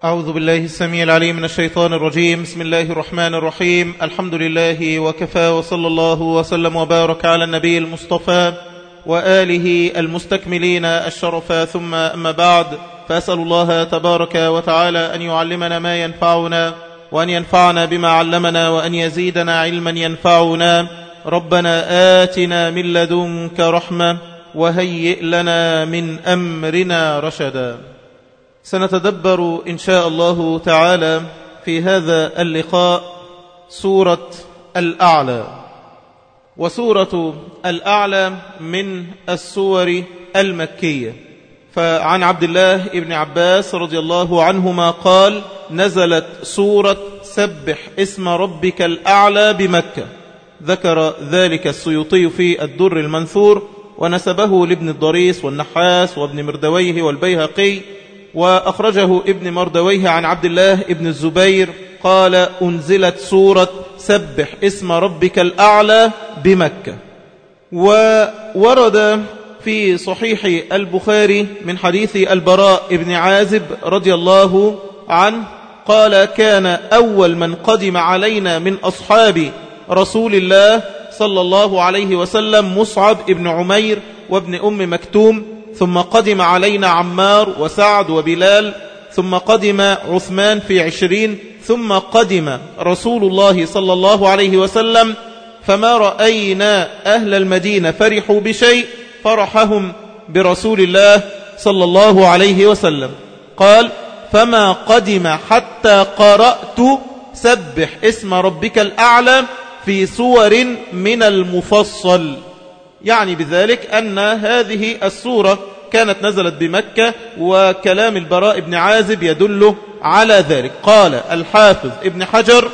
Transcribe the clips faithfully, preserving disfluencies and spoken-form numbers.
أعوذ بالله السميع العليم من الشيطان الرجيم. بسم الله الرحمن الرحيم. الحمد لله وكفى، وصلى الله وسلم وبارك على النبي المصطفى وآله المستكملين الشرفا، ثم أما بعد، فأسأل الله تبارك وتعالى أن يعلمنا ما ينفعنا، وأن ينفعنا بما علمنا، وأن يزيدنا علما ينفعنا. ربنا آتنا من لدنك رحمة وهيئ لنا من أمرنا رشدا. سنتدبر إن شاء الله تعالى في هذا اللقاء سورة الأعلى، وسورة الأعلى من السور المكية. فعن عبد الله بن عباس رضي الله عنهما قال: نزلت سورة سبح اسم ربك الأعلى بمكة. ذكر ذلك السيوطي في الدر المنثور، ونسبه لابن الضريس والنحاس وابن مردويه والبيهقي، وأخرجه ابن مردويه عن عبد الله ابن الزبير قال: أنزلت سورة سبح اسم ربك الأعلى بمكة. وورد في صحيح البخاري من حديث البراء ابن عازب رضي الله عنه قال: كان أول من قدم علينا من أصحاب رسول الله صلى الله عليه وسلم مصعب ابن عمير وابن أم مكتوم، ثم قدم علينا عمار وسعد وبلال، ثم قدم عثمان في عشرين، ثم قدم رسول الله صلى الله عليه وسلم، فما رأينا أهل المدينة فرحوا بشيء فرحهم برسول الله صلى الله عليه وسلم. قال: فما قدم حتى قرأت سبح اسم ربك الأعلى في سور من المفصل، يعني بذلك أن هذه السورة كانت نزلت بمكة، وكلام البراء بن عازب يدل على ذلك. قال الحافظ ابن حجر: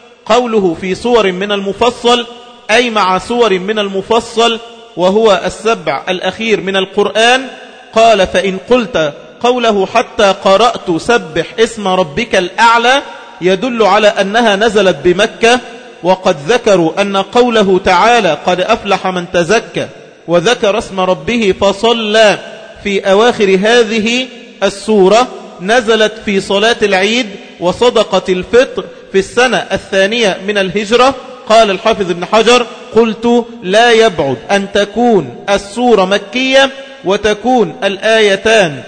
قوله في سور من المفصل أي مع سور من المفصل، وهو السبع الأخير من القرآن. قال: فإن قلت قوله حتى قرأت سبح اسم ربك الأعلى يدل على أنها نزلت بمكة، وقد ذكروا أن قوله تعالى قد أفلح من تزكى وذكر اسم ربه فصلى في أواخر هذه السورة نزلت في صلاة العيد وصدقة الفطر في السنة الثانية من الهجرة. قال الحافظ ابن حجر: قلت لا يبعد أن تكون السورة مكية وتكون الآيتان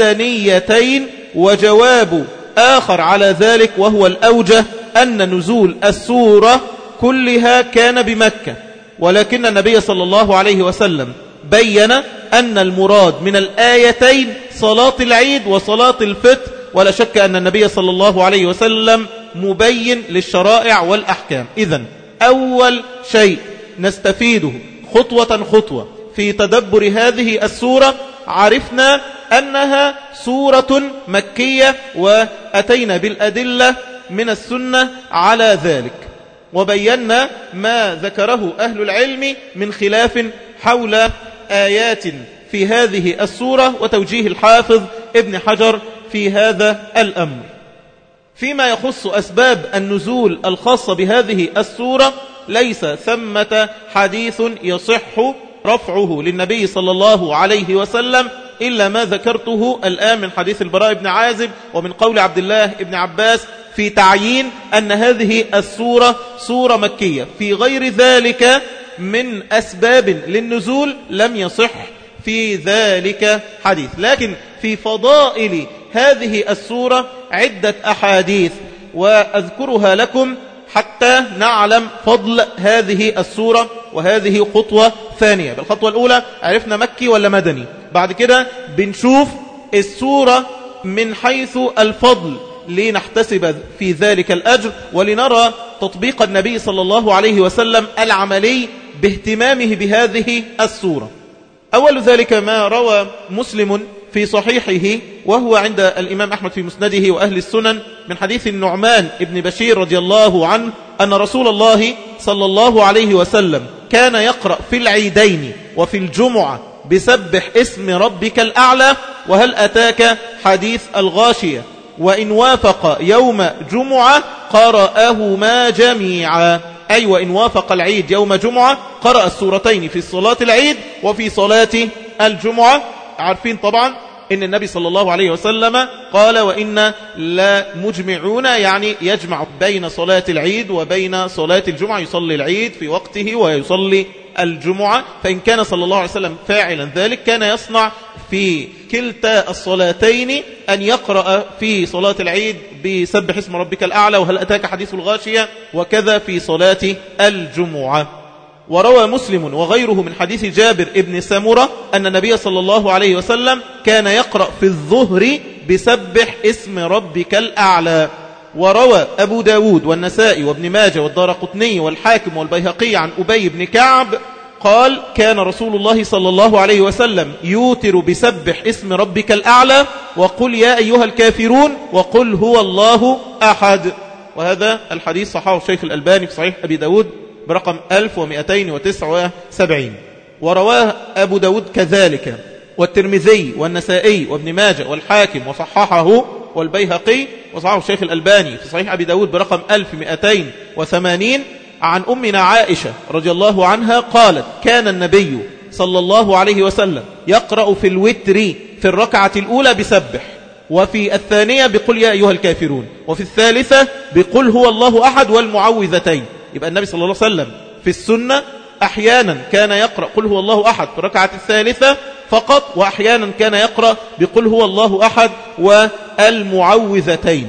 مدنيتين، وجواب آخر على ذلك وهو الأوجه أن نزول السورة كلها كان بمكة، ولكن النبي صلى الله عليه وسلم بين أن المراد من الآيتين صلاة العيد وصلاة الفطر، ولا شك أن النبي صلى الله عليه وسلم مبين للشرائع والأحكام. إذن أول شيء نستفيده خطوة خطوة في تدبر هذه السورة، عرفنا أنها سورة مكية، وأتينا بالأدلة من السنة على ذلك، وبينا ما ذكره أهل العلم من خلاف حول آيات في هذه السورة، وتوجيه الحافظ ابن حجر في هذا الأمر. فيما يخص أسباب النزول الخاصة بهذه السورة، ليس ثمة حديث يصح رفعه للنبي صلى الله عليه وسلم إلا ما ذكرته الآن من حديث البراء بن عازب ومن قول عبد الله بن عباس في تعيين أن هذه السورة سورة مكية. في غير ذلك من أسباب للنزول لم يصح في ذلك حديث. لكن في فضائل هذه السورة عدة أحاديث، وأذكرها لكم حتى نعلم فضل هذه السورة. وهذه خطوة ثانية. بالخطوة الأولى عرفنا مكي ولا مدني، بعد كده بنشوف السورة من حيث الفضل لنحتسب في ذلك الأجر، ولنرى تطبيق النبي صلى الله عليه وسلم العملي باهتمامه بهذه السورة. أول ذلك ما روى مسلم في صحيحه، وهو عند الإمام أحمد في مسنده وأهل السنن، من حديث النعمان ابن بشير رضي الله عنه أن رسول الله صلى الله عليه وسلم كان يقرأ في العيدين وفي الجمعة بسبح اسم ربك الأعلى وهل أتاك حديث الغاشية، وإن وافق يوم جمعة قرأهما جميعا، أي وإن وافق العيد يوم جمعة قرأ السورتين في صلاة العيد وفي صلاة الجمعة. عارفين طبعا إن النبي صلى الله عليه وسلم قال وإن لا مجمعون، يعني يجمع بين صلاة العيد وبين صلاة الجمعة، يصلي العيد في وقته ويصلي الجمعة. فإن كان صلى الله عليه وسلم فاعلا ذلك كان يصنع في كلتا الصلاتين أن يقرأ في صلاة العيد بسبح اسم ربك الأعلى وهل أتاك حديث الغاشية، وكذا في صلاة الجمعة. وروى مسلم وغيره من حديث جابر ابن سمرة أن النبي صلى الله عليه وسلم كان يقرأ في الظهر بسبح اسم ربك الأعلى. وروى أبو داود والنسائي وابن ماجه والدارقطني والحاكم والبيهقي عن أبي بن كعب قال كان رسول الله صلى الله عليه وسلم يوتر بسبح اسم ربك الأعلى وقل يا أيها الكافرون وقل هو الله أحد. وهذا الحديث صححه الشيخ الألباني في صحيح أبي داود برقم ألف ومئتين وتسعة وسبعين. ورواه أبو داود كذلك والترمذي والنسائي وابن ماجه والحاكم وصححه والبيهقي وصححه الشيخ الألباني في صحيح أبي داود برقم ألف ومئتين وثمانين عن أمنا عائشة رضي الله عنها قالت كان النبي صلى الله عليه وسلم يقرأ في الوتر في الركعة الأولى بسبح، وفي الثانية بقل يا أيها الكافرون، وفي الثالثة بقل هو الله أحد والمعوذتين. يبقى النبي صلى الله عليه وسلم في السنة أحيانا كان يقرأ قل هو الله أحد في الركعة الثالثة فقط، وأحيانا كان يقرأ بقل هو الله أحد والمعوذتين.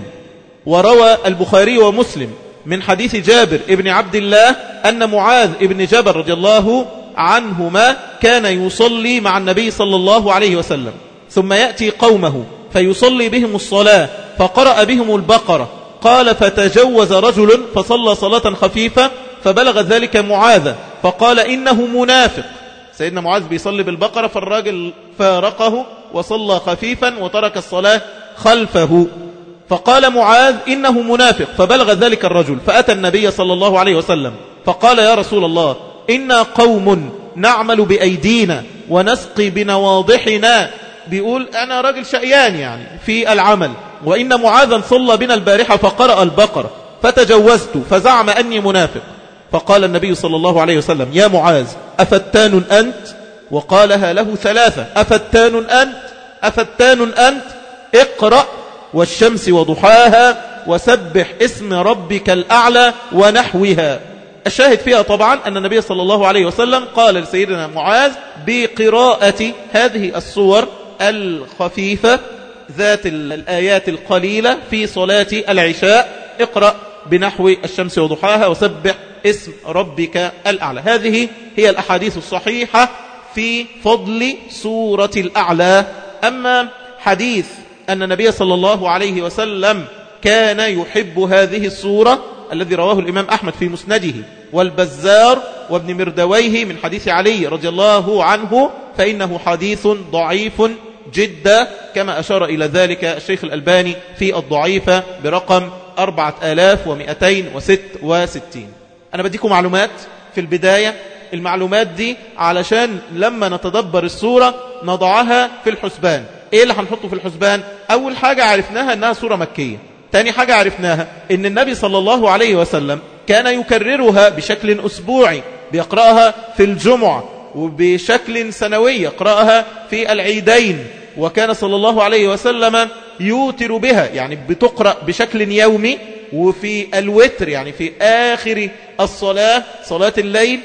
وروى البخاري ومسلم من حديث جابر ابن عبد الله أن معاذ ابن جبل رضي الله عنهما كان يصلي مع النبي صلى الله عليه وسلم ثم يأتي قومه فيصلي بهم الصلاة فقرأ بهم البقرة. قال فتجوز رجل فصلى صلاة خفيفة فبلغ ذلك معاذ فقال إنه منافق. سيدنا معاذ بيصلي بالبقرة فالراجل فارقه وصلى خفيفا وترك الصلاة خلفه، فقال معاذ إنه منافق. فبلغ ذلك الرجل فأتى النبي صلى الله عليه وسلم فقال يا رسول الله إنا قوم نعمل بأيدينا ونسقي بنواضحنا، بيقول أنا راجل شقيان يعني في العمل، وإن معاذا صلى بنا البارحة فقرأ البقرة فتجوزت فزعم أني منافق. فقال النبي صلى الله عليه وسلم يا معاذ أفتان أنت؟ وقالها له ثلاثة أفتان أنت أفتان أنت اقرأ والشمس وضحاها وسبح اسم ربك الأعلى ونحوها. الشاهد فيها طبعا أن النبي صلى الله عليه وسلم قال لسيدنا معاذ بقراءة هذه الصور الخفيفة ذات الآيات القليلة في صلاة العشاء، اقرأ بنحو الشمس وضحاها وسبح اسم ربك الأعلى. هذه هي الأحاديث الصحيحة في فضل سورة الأعلى. أما حديث أن النبي صلى الله عليه وسلم كان يحب هذه السورة الذي رواه الإمام أحمد في مسنده والبزار وابن مردويه من حديث علي رضي الله عنه، فإنه حديث ضعيف جدا كما أشار إلى ذلك الشيخ الألباني في الضعيفة برقم أربعة آلاف ومئتين وست وستين. أنا بديكم معلومات في البداية، المعلومات دي علشان لما نتدبر السورة نضعها في الحسبان. إيه اللي هنحطه في الحسبان؟ أول حاجة عرفناها أنها سورة مكية. تاني حاجة عرفناها أن النبي صلى الله عليه وسلم كان يكررها بشكل أسبوعي، بيقرأها في الجمعة، وبشكل سنوي يقرأها في العيدين، وكان صلى الله عليه وسلم يوتر بها يعني بتقرأ بشكل يومي، وفي الوتر يعني في آخر الصلاة صلاة الليل،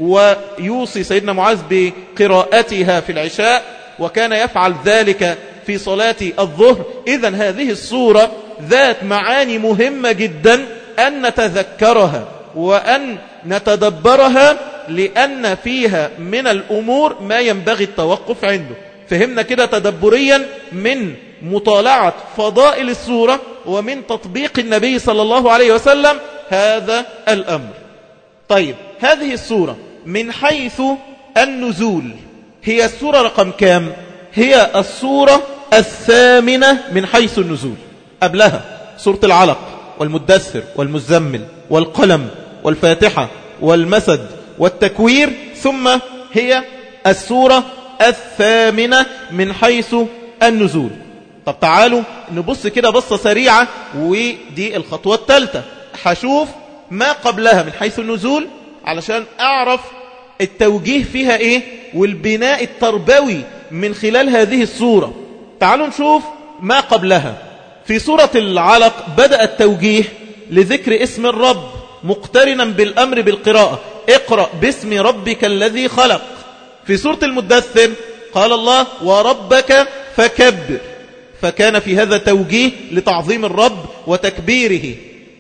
ويوصي سيدنا معاذ بقراءتها في العشاء، وكان يفعل ذلك في صلاة الظهر. إذن هذه السورة ذات معاني مهمة جدا أن نتذكرها وأن نتدبرها، لأن فيها من الأمور ما ينبغي التوقف عنده. فهمنا كده تدبريا من مطالعة فضائل السورة ومن تطبيق النبي صلى الله عليه وسلم هذا الأمر. طيب، هذه السورة من حيث النزول هي السورة رقم كام؟ هي السورة الثامنة من حيث النزول. قبلها سورة العلق والمدثر والمزمل والقلم والفاتحة والمسد والتكوير، ثم هي السورة الثامنة من حيث النزول. طب تعالوا نبص كده بصة سريعة، ودي الخطوة الثالثة. هشوف ما قبلها من حيث النزول علشان أعرف التوجيه فيها إيه والبناء التربوي من خلال هذه السورة. تعالوا نشوف ما قبلها. في سورة العلق بدأ التوجيه لذكر اسم الرب مقترنا بالأمر بالقراءة، اقرأ باسم ربك الذي خلق. في سورة المدثر قال الله وربك فكبر، فكان في هذا توجيه لتعظيم الرب وتكبيره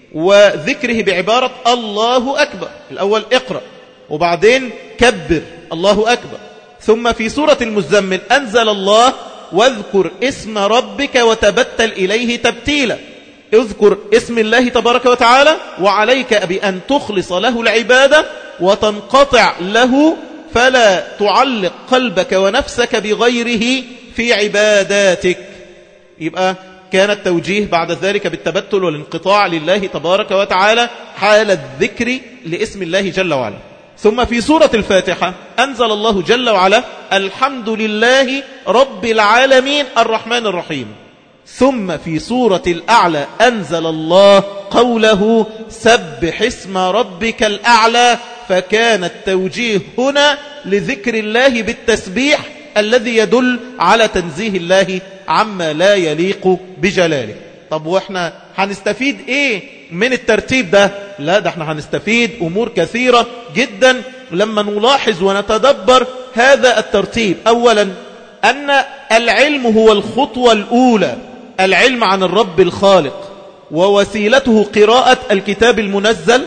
وذكره بعبارة الله أكبر. الأول اقرأ وبعدين كبر الله أكبر. ثم في سورة المزمل أنزل الله واذكر اسم ربك وتبتل إليه تبتيلا، اذكر اسم الله تبارك وتعالى وعليك بأن تخلص له العبادة وتنقطع له، فلا تعلق قلبك ونفسك بغيره في عباداتك. يبقى كان التوجيه بعد ذلك بالتبتل والانقطاع لله تبارك وتعالى حال الذكر لاسم الله جل وعلا. ثم في سورة الفاتحة أنزل الله جل وعلا الحمد لله رب العالمين الرحمن الرحيم. ثم في سورة الأعلى أنزل الله قوله سبح اسم ربك الأعلى، فكان التوجيه هنا لذكر الله بالتسبيح الذي يدل على تنزيه الله عما لا يليق بجلاله. طب واحنا هنستفيد ايه من الترتيب ده؟ لا، ده احنا هنستفيد امور كثيرة جدا لما نلاحظ ونتدبر هذا الترتيب. اولا ان العلم هو الخطوة الاولى، العلم عن الرب الخالق، ووسيلته قراءة الكتاب المنزل،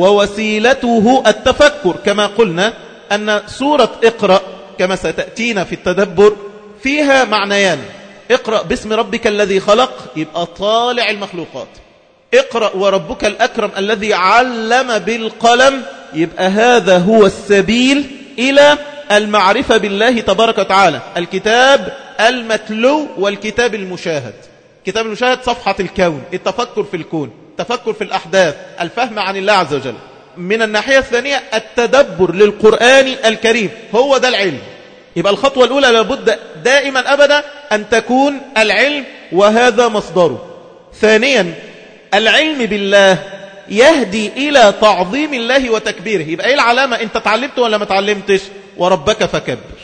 ووسيلته التفكر. كما قلنا أن سورة اقرأ كما ستأتينا في التدبر فيها معنيان، اقرأ باسم ربك الذي خلق يبقى طالع المخلوقات، اقرأ وربك الأكرم الذي علم بالقلم يبقى هذا هو السبيل إلى المعرفة بالله تبارك وتعالى، الكتاب المتلو والكتاب المشاهد. كتاب المشاهد صفحة الكون، التفكر في الكون، التفكر في الأحداث، الفهم عن الله عز وجل. من الناحية الثانية التدبر للقرآن الكريم، هو ده العلم. يبقى الخطوة الأولى لابد دائما أبدا أن تكون العلم وهذا مصدره. ثانيا العلم بالله يهدي إلى تعظيم الله وتكبيره. يبقى إيه العلامة؟ أنت تعلمت ولا ما تعلمتش؟ وربك فكبر.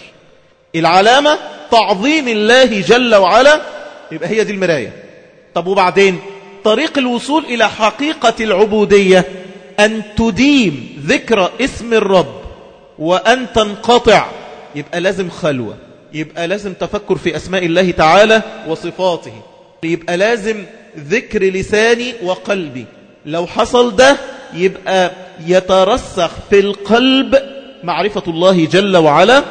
العلامة تعظيم الله جل وعلا، يبقى هي دي المراية. طب وبعدين طريق الوصول إلى حقيقة العبودية أن تديم ذكر اسم الرب وأن تنقطع. يبقى لازم خلوة، يبقى لازم تفكر في أسماء الله تعالى وصفاته، يبقى لازم ذكر لساني وقلبي. لو حصل ده يبقى يترسخ في القلب معرفة الله جل وعلا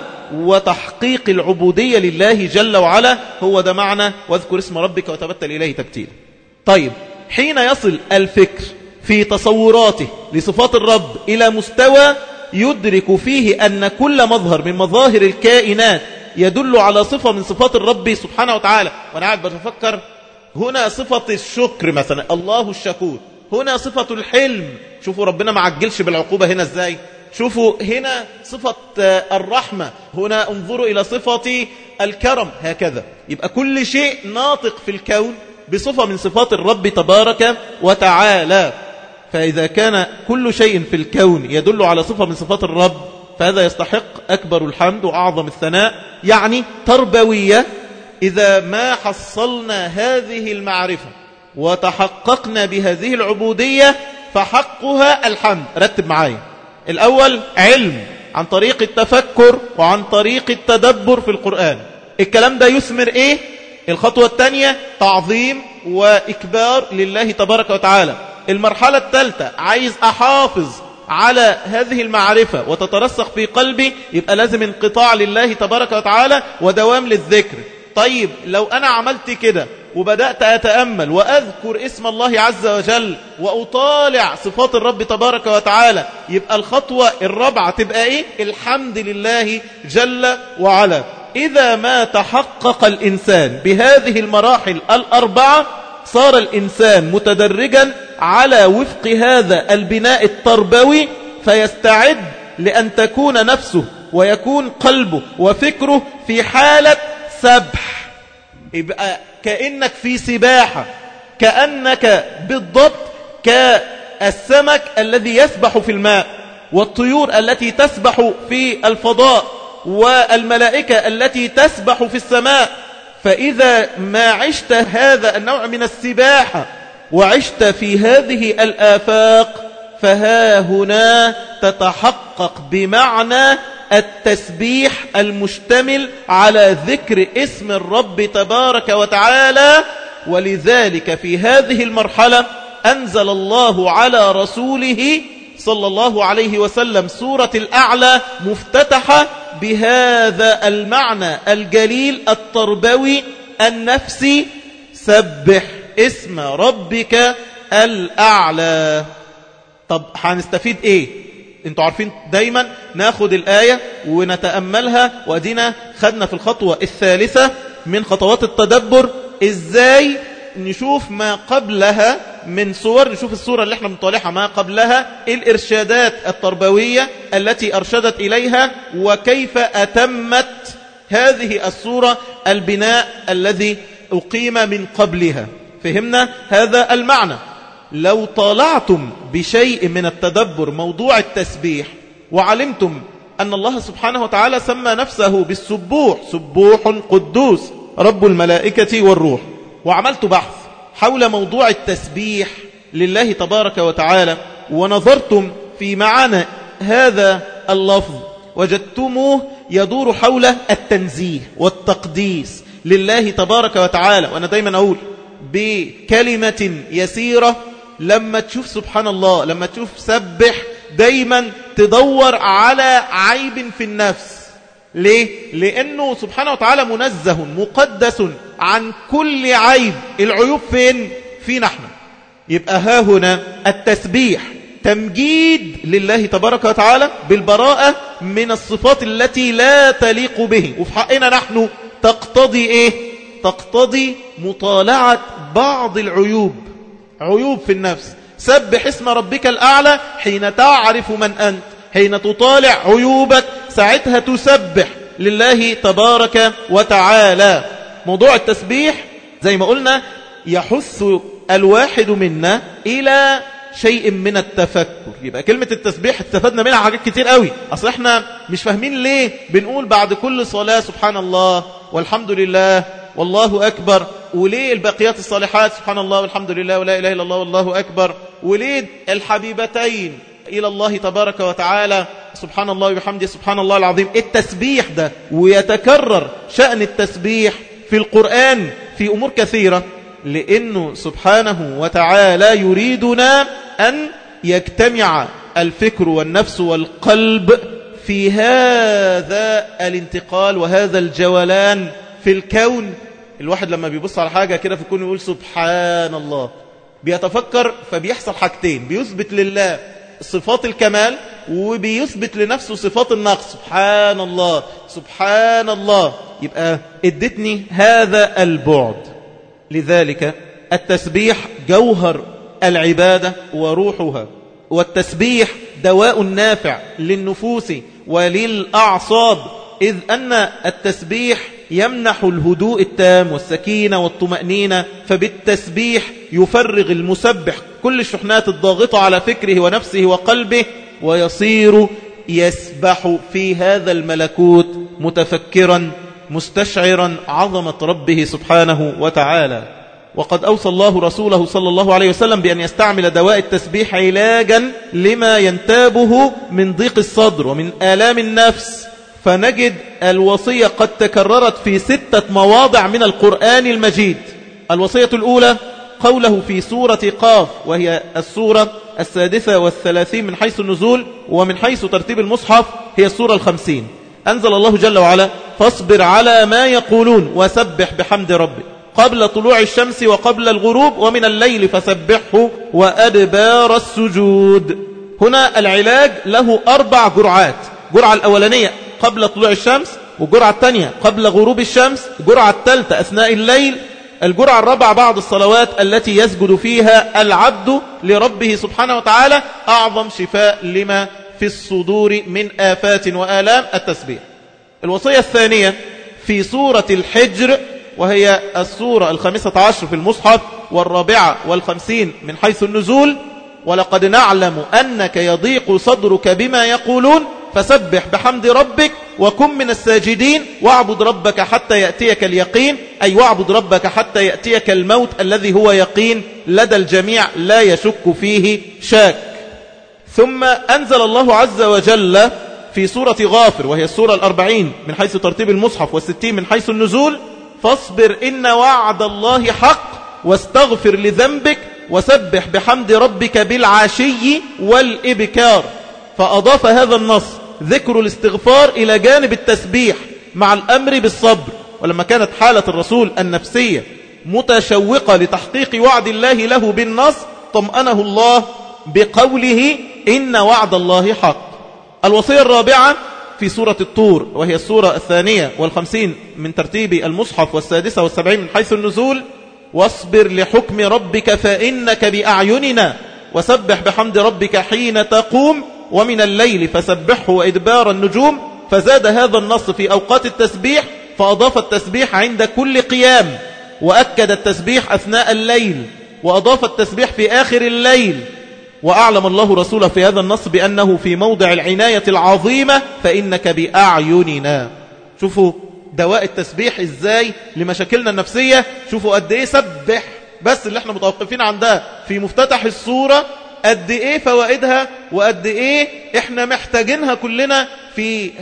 وتحقيق العبودية لله جل وعلا. هو ده معنى واذكر اسم ربك وتبتل إليه تبتيلا. طيب حين يصل الفكر في تصوراته لصفات الرب إلى مستوى يدرك فيه أن كل مظهر من مظاهر الكائنات يدل على صفة من صفات الرب سبحانه وتعالى. وأنا قاعد بتفكر هنا صفة الشكر مثلا، الله الشكور. هنا صفة الحلم، شوفوا ربنا ما عجلش بالعقوبة هنا ازاي. شوفوا هنا صفة الرحمة، هنا انظروا إلى صفة الكرم، هكذا. يبقى كل شيء ناطق في الكون بصفة من صفات الرب تبارك وتعالى. فإذا كان كل شيء في الكون يدل على صفة من صفات الرب فهذا يستحق أكبر الحمد وأعظم الثناء. يعني تربوية. إذا ما حصلنا هذه المعرفة وتحققنا بهذه العبودية فحقها الحمد. رتب معايا. الأول علم عن طريق التفكر وعن طريق التدبر في القرآن. الكلام ده يثمر إيه؟ الخطوة الثانية تعظيم وإكبار لله تبارك وتعالى. المرحلة الثالثة عايز أحافظ على هذه المعرفة وتترسخ في قلبي، يبقى لازم انقطاع لله تبارك وتعالى ودوام للذكر. طيب لو أنا عملت كده وبدأت أتأمل وأذكر اسم الله عز وجل وأطالع صفات الرب تبارك وتعالى، يبقى الخطوة الرابعة تبقى إيه؟ الحمد لله جل وعلا. إذا ما تحقق الإنسان بهذه المراحل الأربعة صار الإنسان متدرجا على وفق هذا البناء التربوي، فيستعد لأن تكون نفسه ويكون قلبه وفكره في حالة سبح. يبقى كأنك في سباحة، كأنك بالضبط كالسمك الذي يسبح في الماء، والطيور التي تسبح في الفضاء، والملائكة التي تسبح في السماء. فإذا ما عشت هذا النوع من السباحة وعشت في هذه الآفاق فها هنا تتحقق بمعنى التسبيح المشتمل على ذكر اسم الرب تبارك وتعالى. ولذلك في هذه المرحلة أنزل الله على رسوله صلى الله عليه وسلم سورة الأعلى مفتتحة بهذا المعنى الجليل التربوي النفسي: سبح اسم ربك الأعلى. طب هنستفيد ايه؟ انتوا عارفين دايما ناخد الآية ونتأملها، وادينا خدنا في الخطوة الثالثة من خطوات التدبر ازاي نشوف ما قبلها من صور، نشوف الصورة اللي احنا بنطالعها ما قبلها، الإرشادات التربوية التي أرشدت إليها، وكيف أتمت هذه الصورة البناء الذي أقيم من قبلها. فهمنا هذا المعنى. لو طالعتم بشيء من التدبر موضوع التسبيح وعلمتم أن الله سبحانه وتعالى سمى نفسه بالسبوح، سبوح قدوس رب الملائكة والروح، وعملت بحث حول موضوع التسبيح لله تبارك وتعالى ونظرتم في معنى هذا اللفظ وجدتموه يدور حول التنزيه والتقديس لله تبارك وتعالى. وأنا دايما أقول بكلمة يسيرة لما تشوف سبحان الله، لما تشوف سبح، دايما تدور على عيب في النفس. ليه؟ لأنه سبحانه وتعالى منزه مقدس عن كل عيب. العيوب فين؟ فينا احنا. يبقى ها هنا التسبيح تمجيد لله تبارك وتعالى بالبراءة من الصفات التي لا تليق به. وفي حقنا نحن تقتضي ايه؟ تقتضي مطالعة بعض العيوب، عيوب في النفس. سبح اسم ربك الأعلى حين تعرف من أنت، حين تطالع عيوبك ساعتها تسبح لله تبارك وتعالى. موضوع التسبيح زي ما قلنا يحث الواحد منا إلى شيء من التفكر. يبقى كلمة التسبيح استفدنا منها حاجات كتير قوي. أصل احنا مش فاهمين ليه بنقول بعد كل صلاة سبحان الله والحمد لله والله أكبر، وليه الباقيات الصالحات سبحان الله والحمد لله ولا إله إلا الله والله أكبر، وليه الحبيبتين إلى الله تبارك وتعالى سبحان الله وبحمده سبحان الله العظيم. التسبيح ده ويتكرر شأن التسبيح في القرآن في أمور كثيرة، لأنه سبحانه وتعالى يريدنا أن يجتمع الفكر والنفس والقلب في هذا الانتقال وهذا الجولان في الكون. الواحد لما بيبص على حاجة كده في الكون يقول سبحان الله، بيتفكر فبيحصل حاجتين: بيثبت لله صفات الكمال وبيثبت لنفسه صفات النقص. سبحان الله سبحان الله. يبقى ادتني هذا البعد. لذلك التسبيح جوهر العبادة وروحها، والتسبيح دواء نافع للنفوس وللأعصاب، إذ أن التسبيح يمنح الهدوء التام والسكينة والطمأنينة. فبالتسبيح يفرغ المسبح كل الشحنات الضاغطة على فكره ونفسه وقلبه، ويصير يسبح في هذا الملكوت متفكرا مستشعرا عظمة ربه سبحانه وتعالى. وقد أوصى الله رسوله صلى الله عليه وسلم بأن يستعمل دواء التسبيح علاجا لما ينتابه من ضيق الصدر ومن آلام النفس. فنجد الوصية قد تكررت في ستة مواضع من القرآن المجيد. الوصية الأولى قوله في سورة قاف، وهي السورة السادسة والثلاثين من حيث النزول، ومن حيث ترتيب المصحف هي السورة الخمسين. أنزل الله جل وعلا: فاصبر على ما يقولون وسبح بحمد ربك قبل طلوع الشمس وقبل الغروب ومن الليل فسبحه وأدبار السجود. هنا العلاج له أربع جرعات: الجرعة الأولانية قبل طلوع الشمس، والجرعة الثانية قبل غروب الشمس، الجرعة الثالثة أثناء الليل، الجرعة الرابعة بعد الصلوات التي يسجد فيها العبد لربه سبحانه وتعالى. أعظم شفاء لما في الصدور من آفات وآلام التسبيح. الوصية الثانية في سورة الحجر، وهي السورة الخامسة عشر في المصحف والرابعة والخمسين من حيث النزول: ولقد نعلم أنك يضيق صدرك بما يقولون فسبح بحمد ربك وكن من الساجدين واعبد ربك حتى يأتيك اليقين، أي واعبد ربك حتى يأتيك الموت الذي هو يقين لدى الجميع لا يشك فيه شاك. ثم أنزل الله عز وجل في سورة غافر، وهي السورة الأربعين من حيث ترتيب المصحف والستين من حيث النزول: فاصبر إن وعد الله حق واستغفر لذنبك وسبح بحمد ربك بالعشي والإبكار. فأضاف هذا النص ذكر الاستغفار إلى جانب التسبيح مع الأمر بالصبر. ولما كانت حالة الرسول النفسية متشوقة لتحقيق وعد الله له بالنص، طمأنه الله بقوله إن وعد الله حق. الوصية الرابعة في سورة الطور، وهي السورة الثانية والخمسين من ترتيب المصحف والسادسة والسبعين من حيث النزول: واصبر لحكم ربك فإنك بأعيننا وسبح بحمد ربك حين تقوم ومن الليل فسبحه وإدبار النجوم. فزاد هذا النص في أوقات التسبيح، فأضاف التسبيح عند كل قيام، وأكد التسبيح أثناء الليل، وأضاف التسبيح في آخر الليل. وأعلم الله رسوله في هذا النص بأنه في موضع العناية العظيمة: فإنك بأعيننا. شوفوا دواء التسبيح إزاي لمشاكلنا النفسية. شوفوا قد إيه سبح بس اللي احنا متوقفين عندها في مفتتح السورة، قد إيه فوائدها وقد إيه احنا محتاجينها كلنا في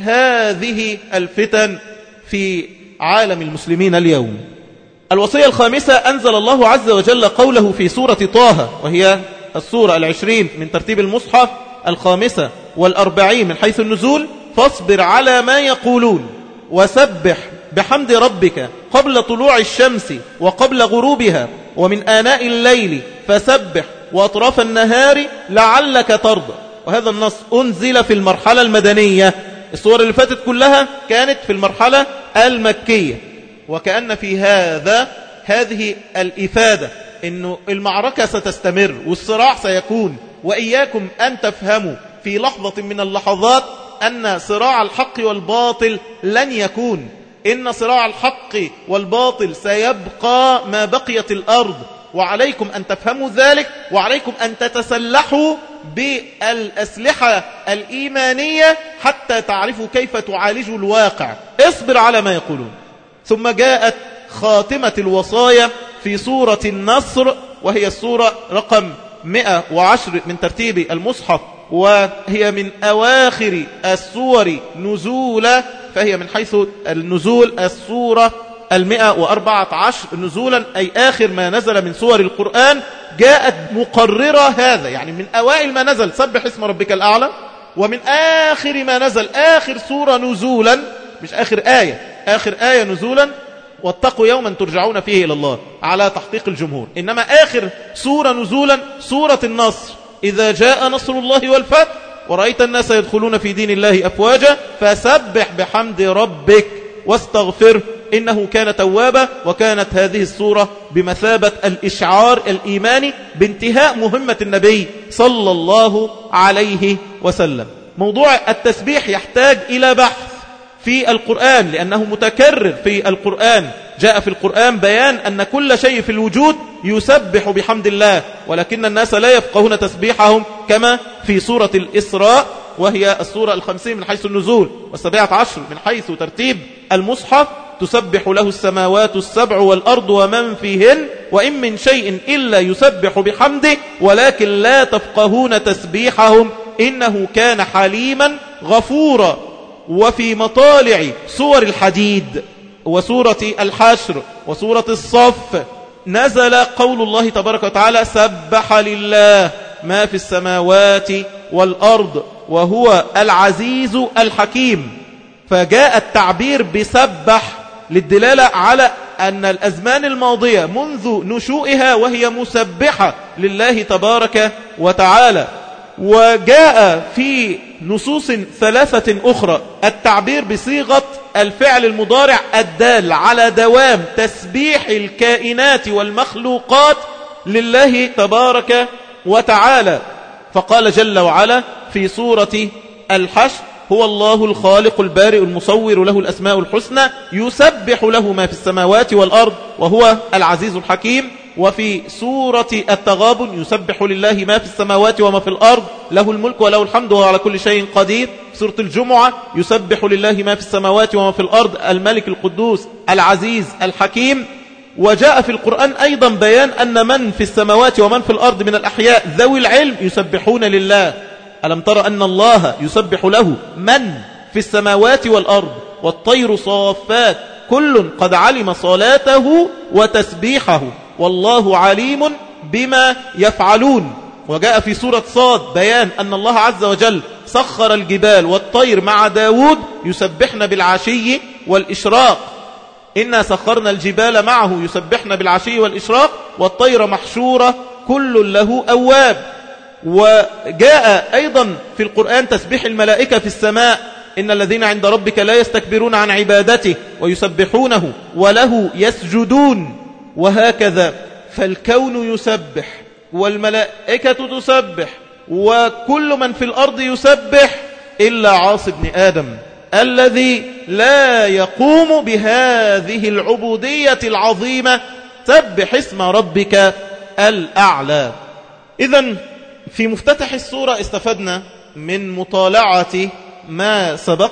هذه الفتن في عالم المسلمين اليوم. الوصية الخامسة: أنزل الله عز وجل قوله في سورة طه، وهي السورة العشرين من ترتيب المصحف، الخامسة والأربعين من حيث النزول: فاصبر على ما يقولون وسبح بحمد ربك قبل طلوع الشمس وقبل غروبها ومن آناء الليل فسبح وأطراف النهار لعلك ترضى. وهذا النص أنزل في المرحلة المدنية. الصور اللي فاتت كلها كانت في المرحلة المكية. وكأن في هذا هذه الإفادة إنه المعركة ستستمر والصراع سيكون، وإياكم أن تفهموا في لحظة من اللحظات أن صراع الحق والباطل لن يكون. إن صراع الحق والباطل سيبقى ما بقيت الأرض، وعليكم أن تفهموا ذلك، وعليكم أن تتسلحوا بالأسلحة الإيمانية حتى تعرفوا كيف تعالجوا الواقع. اصبر على ما يقولون. ثم جاءت خاتمة الوصايا في سورة النصر، وهي السورة رقم مئة وعشرة من ترتيب المصحف، وهي من أواخر السور نزولا، فهي من حيث النزول السورة المئة وأربعة عشر نزولا، أي آخر ما نزل من سور القرآن. جاءت مقررة هذا، يعني من أوائل ما نزل سبح اسم ربك الأعلى، ومن آخر ما نزل آخر سورة نزولا، مش آخر آية، آخر آية نزولا: واتقوا يوما ترجعون فيه إلى الله، على تحقيق الجمهور. إنما آخر سورة نزولا سورة النصر: إذا جاء نصر الله والفتح ورأيت الناس يدخلون في دين الله أفواجا فسبح بحمد ربك واستغفر إنه كان توابا. وكانت هذه السورة بمثابة الإشعار الإيماني بانتهاء مهمة النبي صلى الله عليه وسلم. موضوع التسبيح يحتاج إلى بحث في القرآن، لأنه متكرر في القرآن. جاء في القرآن بيان أن كل شيء في الوجود يسبح بحمد الله، ولكن الناس لا يفقهون تسبيحهم، كما في سورة الإسراء، وهي السورة الخمسين من حيث النزول والسبعة عشر من حيث ترتيب المصحف: تسبح له السماوات السبع والأرض ومن فيهن وإن من شيء إلا يسبح بحمده ولكن لا تفقهون تسبيحهم إنه كان حليما غفورا. وفي مطالع سور الحديد وسورة الحشر وسورة الصف نزل قول الله تبارك وتعالى: سبح لله ما في السماوات والأرض وهو العزيز الحكيم. فجاء التعبير بسبح للدلالة على أن الأزمان الماضية منذ نشوئها وهي مسبحة لله تبارك وتعالى. وجاء في نصوص ثلاثة أخرى التعبير بصيغة الفعل المضارع الدال على دوام تسبيح الكائنات والمخلوقات لله تبارك وتعالى. فقال جل وعلا في سورة الحشر: هو الله الخالق البارئ المصور له الأسماء الحسنى يسبح له ما في السماوات والأرض وهو العزيز الحكيم. وفي سورة التغابن يسبح لله ما في السماوات وما في الأرض له الملك وله الحمد وهو على كل شيء قدير. سورة الجمعة يسبح لله ما في السماوات وما في الأرض الملك القدوس العزيز الحكيم. وجاء في القرآن أيضا بيان أن من في السماوات ومن في الأرض من الأحياء ذوي العلم يسبحون لله. ألم ترى أن الله يسبح له من في السماوات والأرض والطير صافات كل قد علم صلاته وتسبيحه والله عليم بما يفعلون. وجاء في سورة صاد بيان أن الله عز وجل سخر الجبال والطير مع داود يسبحن بالعشي والإشراق. إنا سخرنا الجبال معه يسبحن بالعشي والإشراق والطير محشورة كل له أواب. وجاء أيضا في القرآن تسبيح الملائكة في السماء إن الذين عند ربك لا يستكبرون عن عبادته ويسبحونه وله يسجدون. وهكذا فالكون يسبح والملائكة تسبح وكل من في الأرض يسبح إلا عاصي بن آدم الذي لا يقوم بهذه العبودية العظيمة. سبح اسم ربك الأعلى. إذن في مفتتح السورة استفدنا من مطالعة ما سبق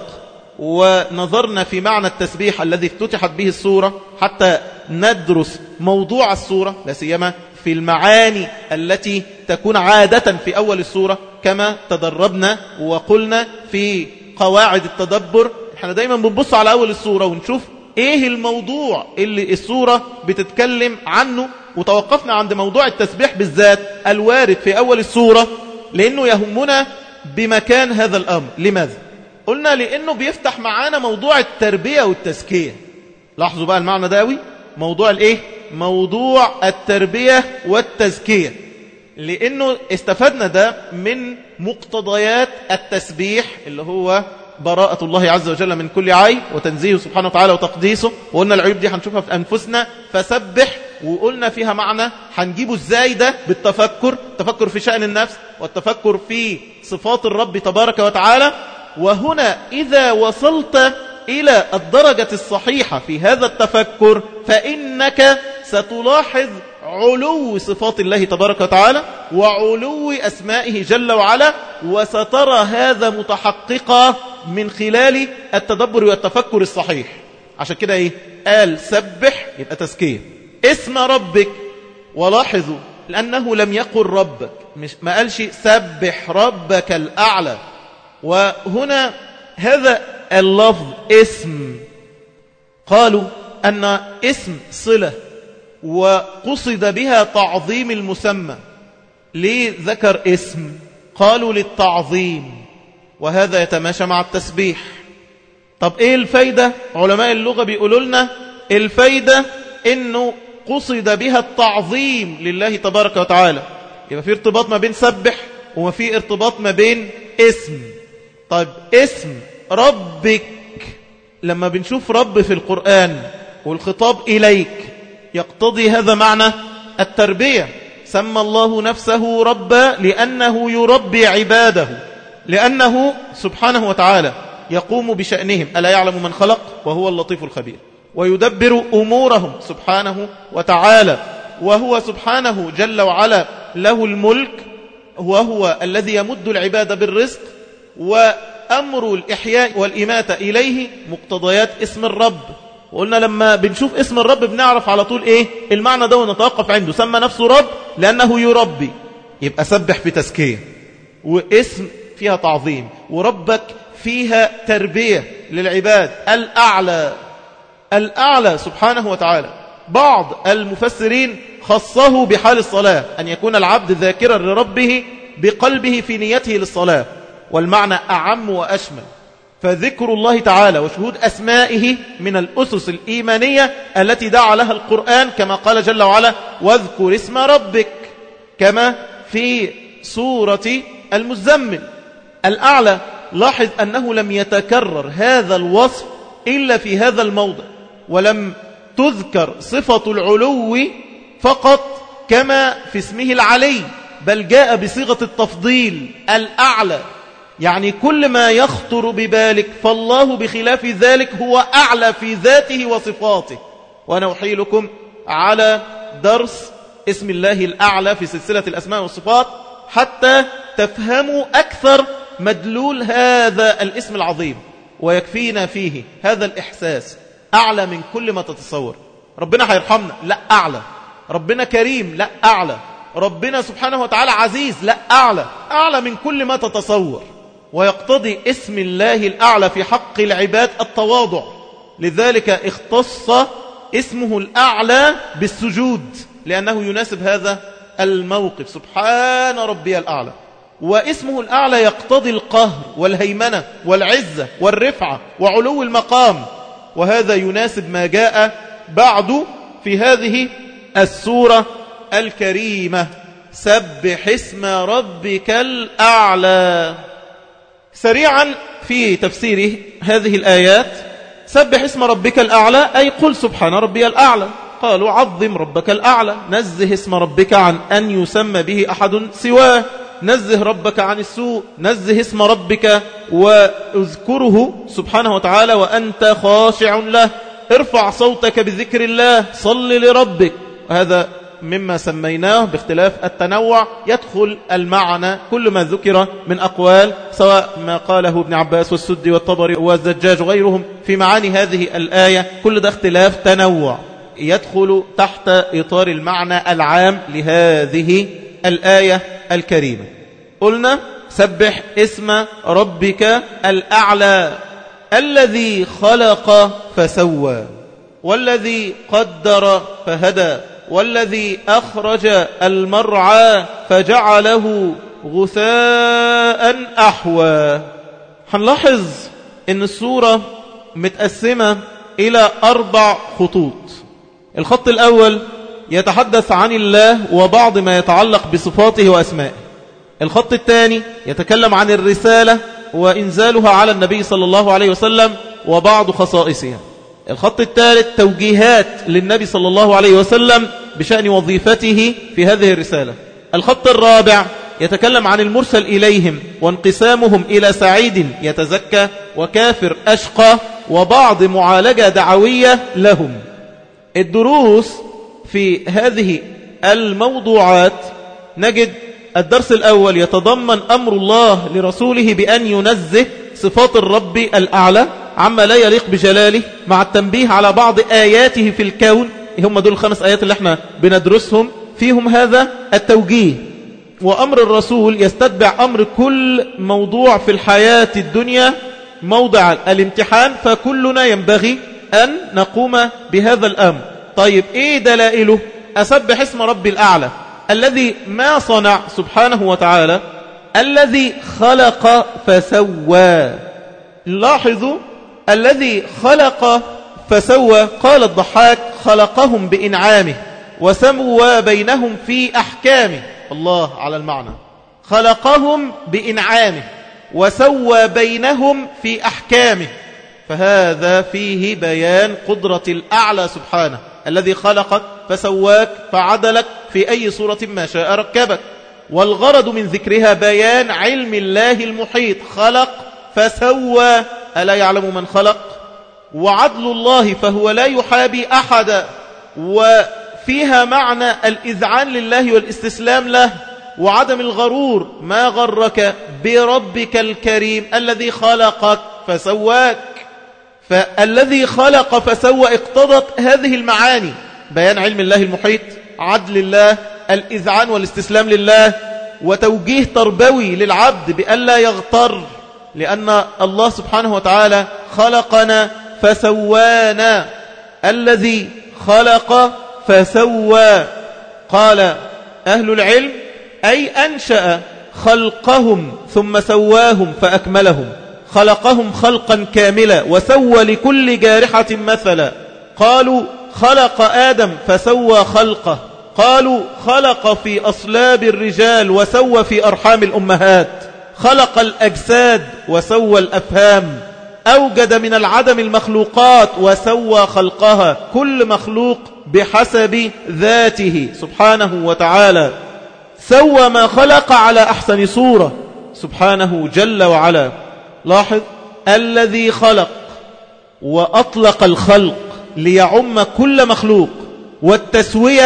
ونظرنا في معنى التسبيح الذي افتتحت به السورة حتى ندرس موضوع السورة لا سيما في المعاني التي تكون عادة في أول السورة كما تدربنا وقلنا في قواعد التدبر. احنا دايما بنبص على أول السورة ونشوف ايه الموضوع اللي السورة بتتكلم عنه، وتوقفنا عند موضوع التسبيح بالذات الوارد في أول السورة لأنه يهمنا بمكان هذا الأمر. لماذا؟ قلنا لأنه بيفتح معانا موضوع التربية والتزكية. لاحظوا بقى المعنى ده قوي، موضوع الايه؟ موضوع التربية والتزكية، لأنه استفدنا ده من مقتضيات التسبيح اللي هو براءة الله عز وجل من كل عيب وتنزيهه سبحانه وتعالى وتقديسه. وقلنا العيوب دي هنشوفها في أنفسنا فسبح، وقلنا فيها معنى هنجيبه ازاي ده بالتفكر، تفكر في شأن النفس والتفكر في صفات الرب تبارك وتعالى. وهنا إذا وصلت إلى الدرجة الصحيحة في هذا التفكر فإنك ستلاحظ علو صفات الله تبارك وتعالى وعلو أسمائه جل وعلا، وسترى هذا متحققا من خلال التدبر والتفكر الصحيح. عشان كده ايه قال سبح يبقى تزكية اسم ربك. ولاحظوا لأنه لم يقل ربك، مش ما قالش سبح ربك الأعلى. وهنا هذا اللفظ اسم قالوا أن اسم صلة وقصد بها تعظيم المسمى. ليه ذكر اسم؟ قالوا للتعظيم، وهذا يتماشى مع التسبيح. طب ايه الفايدة؟ علماء اللغة بيقولوا لنا الفايدة انه قصد بها التعظيم لله تبارك وتعالى. يبقى في ارتباط ما بين سبح وما في ارتباط ما بين اسم. طيب اسم ربك لما بنشوف رب في القرآن والخطاب إليك يقتضي هذا معنى التربية. سمى الله نفسه ربا لأنه يربي عباده، لأنه سبحانه وتعالى يقوم بشأنهم. ألا يعلم من خلق وهو اللطيف الخبير، ويدبر أمورهم سبحانه وتعالى. وهو سبحانه جل وعلا له الملك، وهو الذي يمد العباد بالرزق، وأمر الإحياء والإماتة إليه مقتضيات اسم الرب. وقلنا لما بنشوف اسم الرب بنعرف على طول ايه المعنى ده ونتوقف عنده. سمى نفسه رب لأنه يربي، يبقى سبح في تزكية، واسم فيها تعظيم، وربك فيها تربية للعباد. الأعلى الأعلى سبحانه وتعالى. بعض المفسرين خصه بحال الصلاة، أن يكون العبد ذاكرا لربه بقلبه في نيته للصلاة، والمعنى أعم وأشمل. فذكر الله تعالى وشهود أسمائه من الأسس الإيمانية التي دعا لها القرآن، كما قال جل وعلا واذكر اسم ربك، كما في سورة المزمل. الأعلى لاحظ أنه لم يتكرر هذا الوصف إلا في هذا الموضع، ولم تذكر صفة العلو فقط كما في اسمه العلي، بل جاء بصيغة التفضيل الأعلى. يعني كل ما يخطر ببالك فالله بخلاف ذلك هو أعلى في ذاته وصفاته. وأنا أحيلكم على درس اسم الله الأعلى في سلسلة الأسماء والصفات حتى تفهموا أكثر مدلول هذا الاسم العظيم. ويكفينا فيه هذا الإحساس، أعلى من كل ما تتصور. ربنا هيرحمنا، لا أعلى. ربنا كريم، لا أعلى. ربنا سبحانه وتعالى عزيز، لا أعلى. أعلى من كل ما تتصور. ويقتضي اسم الله الأعلى في حق العباد التواضع. لذلك اختص اسمه الأعلى بالسجود، لأنه يناسب هذا الموقف. سبحان ربي الأعلى. واسمه الأعلى يقتضي القهر والهيمنة والعزة والرفعة وعلو المقام، وهذا يناسب ما جاء بعد في هذه السورة الكريمة. سبح اسم ربك الأعلى. سريعا في تفسير هذه الآيات، سبح اسم ربك الأعلى أي قل سبحان ربي الأعلى. قالوا عظم ربك الأعلى، نزه اسم ربك عن أن يسمى به أحد سواه، نزه ربك عن السوء، نزه اسم ربك واذكره سبحانه وتعالى وأنت خاشع له، ارفع صوتك بذكر الله، صل لربك. وهذا مما سميناه باختلاف التنوع يدخل المعنى كل ما ذكر من أقوال، سواء ما قاله ابن عباس والسدي والطبري والزجاج وغيرهم في معاني هذه الآية، كل ده اختلاف تنوع يدخل تحت إطار المعنى العام لهذه الآية الكريمة. قلنا سبح اسم ربك الأعلى الذي خلق فسوى، والذي قدر فهدى، والذي أخرج المرعى فجعله غثاء أحوى. هنلاحظ أن السورة متقسمة إلى أربع خطوط. الخط الأول يتحدث عن الله وبعض ما يتعلق بصفاته وأسمائه. الخط الثاني يتكلم عن الرسالة وإنزالها على النبي صلى الله عليه وسلم وبعض خصائصها. الخط الثالث توجيهات للنبي صلى الله عليه وسلم بشأن وظيفته في هذه الرسالة. الخط الرابع يتكلم عن المرسل إليهم وانقسامهم إلى سعيد يتزكى وكافر أشقى وبعض معالجة دعوية لهم. الدروس في هذه الموضوعات نجد الدرس الأول يتضمن أمر الله لرسوله بأن ينزه صفات الرب الأعلى عما لا يليق بجلاله، مع التنبيه على بعض آياته في الكون. هم دول الخمس آيات اللي احنا بندرسهم فيهم هذا التوجيه. وأمر الرسول يستتبع أمر كل موضوع في الحياة الدنيا موضع الامتحان، فكلنا ينبغي أن نقوم بهذا الأمر. طيب إيه دلائله؟ أسبح اسم ربي الأعلى الذي ما صنع سبحانه وتعالى، الذي خلق فسوى. لاحظوا الذي خلق فسوى، قال الضحاك خلقهم بإنعامه وسوى بينهم في أحكامه. الله على المعنى، خلقهم بإنعامه وسوى بينهم في أحكامه، فهذا فيه بيان قدرة الأعلى سبحانه، الذي خلقك فسواك فعدلك في أي صورة ما شاء ركبك. والغرض من ذكرها بيان علم الله المحيط، خلق فسوى ألا يعلم من خلق. وعدل الله فهو لا يحابي أحدا، وفيها معنى الإذعان لله والاستسلام له وعدم الغرور. ما غرك بربك الكريم الذي خلقك فسواك. فالذي خلق فسوى اقتضت هذه المعاني: بيان علم الله المحيط، عدل الله، الإذعان والاستسلام لله، وتوجيه تربوي للعبد بألا يغتر، لأن الله سبحانه وتعالى خلقنا فسوانا. الذي خلق فسوى، قال أهل العلم أي أنشأ خلقهم ثم سواهم فأكملهم، خلقهم خلقا كاملا وسوى لكل جارحة مثلا. قالوا خلق آدم فسوى خلقه، قالوا خلق في أصلاب الرجال وسوى في أرحام الأمهات، خلق الأجساد وسوى الأفهام، أوجد من العدم المخلوقات وسوى خلقها، كل مخلوق بحسب ذاته سبحانه وتعالى، سوى ما خلق على أحسن صورة سبحانه جل وعلا. لاحظ الذي خلق وأطلق الخلق ليعم كل مخلوق، والتسوية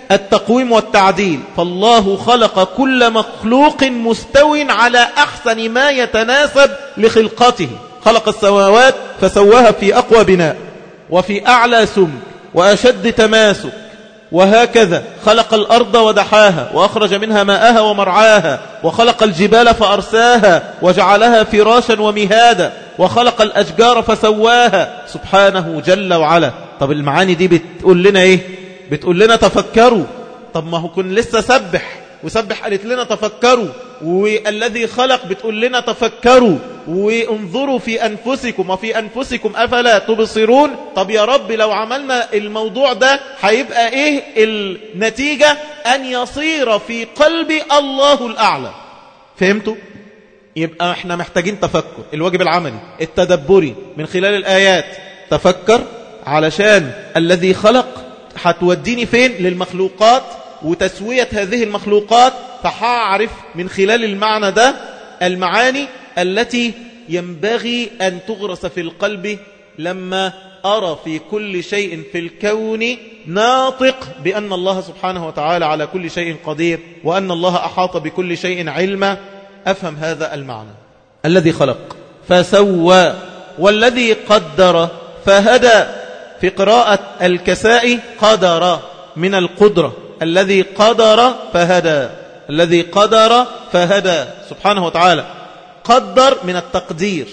التقويم والتعديل. فالله خلق كل مخلوق مستو على أحسن ما يتناسب لخلقته. خلق السماوات فسواها في أقوى بناء وفي أعلى سمك وأشد تماسك، وهكذا خلق الأرض ودحاها وأخرج منها ماءها ومرعاها، وخلق الجبال فأرساها وجعلها فراشا ومهادا، وخلق الأشجار فسواها سبحانه جل وعلا. طب المعاني دي بتقول لنا إيه؟ بتقول لنا تفكروا. طب ما هو كن لسه سبح، وسبح قالت لنا تفكروا، والذي خلق بتقول لنا تفكروا، وانظروا في أنفسكم وفي أنفسكم أفلا تبصرون. طب يا رب لو عملنا الموضوع ده هيبقى إيه النتيجة؟ أن يصير في قلبي الله الأعلى. فهمتوا؟ يبقى احنا محتاجين تفكر، الواجب العملي التدبري من خلال الآيات. تفكر علشان الذي خلق هتوديني فين للمخلوقات وتسوية هذه المخلوقات، فهعرف من خلال المعنى ده المعاني التي ينبغي أن تغرس في القلب لما أرى في كل شيء في الكون ناطق بأن الله سبحانه وتعالى على كل شيء قدير، وأن الله أحاط بكل شيء علما. أفهم هذا المعنى. الذي خلق فسوى والذي قدر فهدى. في قراءة الكسائي قدر من القدرة، الذي قدر فهدى، الذي قدر فهدى سبحانه وتعالى. قدر من التقدير.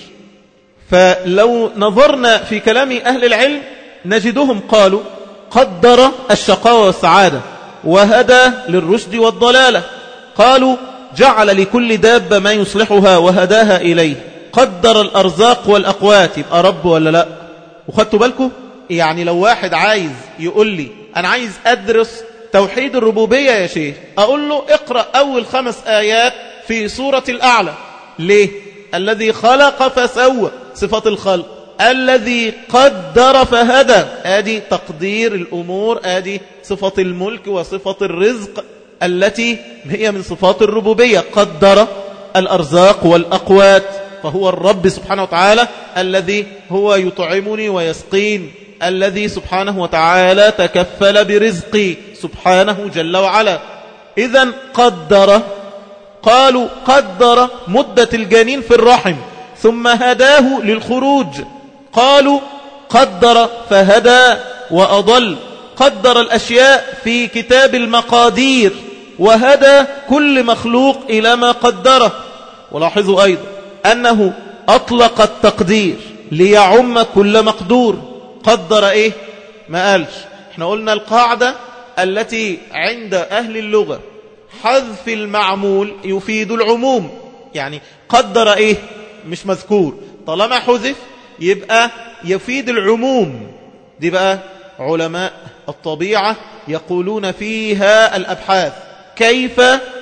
فلو نظرنا في كلام أهل العلم نجدهم قالوا قدر الشقاوة والسعادة وهدى للرشد والضلالة. قالوا جعل لكل دابة ما يصلحها وهداها إليه. قدر الأرزاق والأقوات. يبقى رب ولا لا؟ وخدتوا بالكم؟ يعني لو واحد عايز يقول لي أنا عايز أدرس توحيد الربوبية يا شيخ، أقول له اقرأ أول خمس آيات في سورة الأعلى. ليه؟ الذي خلق فسوى، صفة الخلق. الذي قدر فهدى، آدي تقدير الأمور، آدي صفة الملك وصفة الرزق التي هي من صفات الربوبية. قدر الأرزاق والأقوات، فهو الرب سبحانه وتعالى الذي هو يطعمني ويسقين، الذي سبحانه وتعالى تكفل برزقي سبحانه جل وعلا. إذن قدر. قالوا قدر مدة الجنين في الرحم ثم هداه للخروج. قالوا قدر فهدى وأضل. قدر الأشياء في كتاب المقادير وهدى كل مخلوق إلى ما قدره. ولاحظوا أيضا أنه أطلق التقدير ليعم كل مقدور. قدر إيه؟ ما قالش. احنا قلنا القاعدة التي عند أهل اللغة حذف المعمول يفيد العموم. يعني قدر إيه؟ مش مذكور، طالما حذف يبقى يفيد العموم. دي بقى علماء الطبيعة يقولون فيها الأبحاث كيف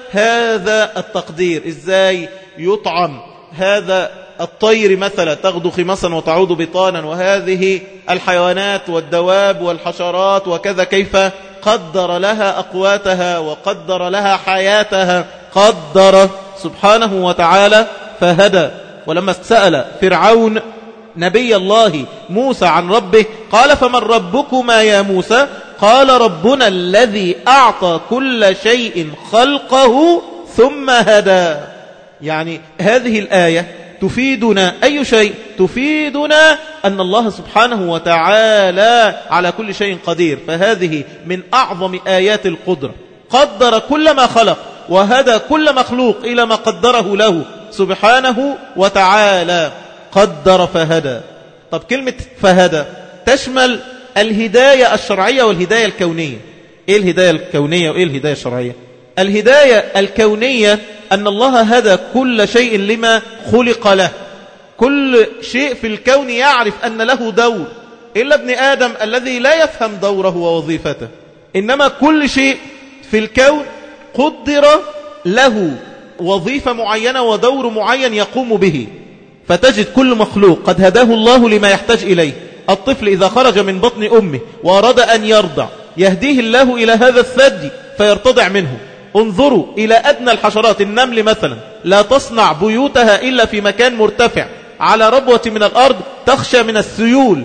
هذا التقدير، إزاي يطعم هذا الطير مثلا تغدو خماصا وتعود بطانا، وهذه الحيوانات والدواب والحشرات وكذا، كيف قدر لها أقواتها وقدر لها حياتها. قدر سبحانه وتعالى فهدى. ولما سأل فرعون نبي الله موسى عن ربه قال فمن ربكما يا موسى؟ قال ربنا الذي أعطى كل شيء خلقه ثم هدى. يعني هذه الآية تفيدنا أي شيء؟ تفيدنا أن الله سبحانه وتعالى على كل شيء قدير. فهذه من أعظم آيات القدرة. قدر كل ما خلق وهدى كل مخلوق إلى ما قدره له سبحانه وتعالى. قدر فهدى. طب كلمة فهدى تشمل الهداية الشرعية والهداية الكونية. إيه الهداية الكونية وإيه الهداية الشرعية؟ الهداية الكونية أن الله هدى كل شيء لما خلق له. كل شيء في الكون يعرف أن له دور، إلا ابن آدم الذي لا يفهم دوره ووظيفته. إنما كل شيء في الكون قدر له وظيفة معينة ودور معين يقوم به. فتجد كل مخلوق قد هداه الله لما يحتاج إليه. الطفل إذا خرج من بطن أمه وأراد أن يرضع يهديه الله إلى هذا الثدي فيرتضع منه. انظروا إلى أدنى الحشرات، النمل مثلا لا تصنع بيوتها إلا في مكان مرتفع على ربوة من الأرض، تخشى من السيول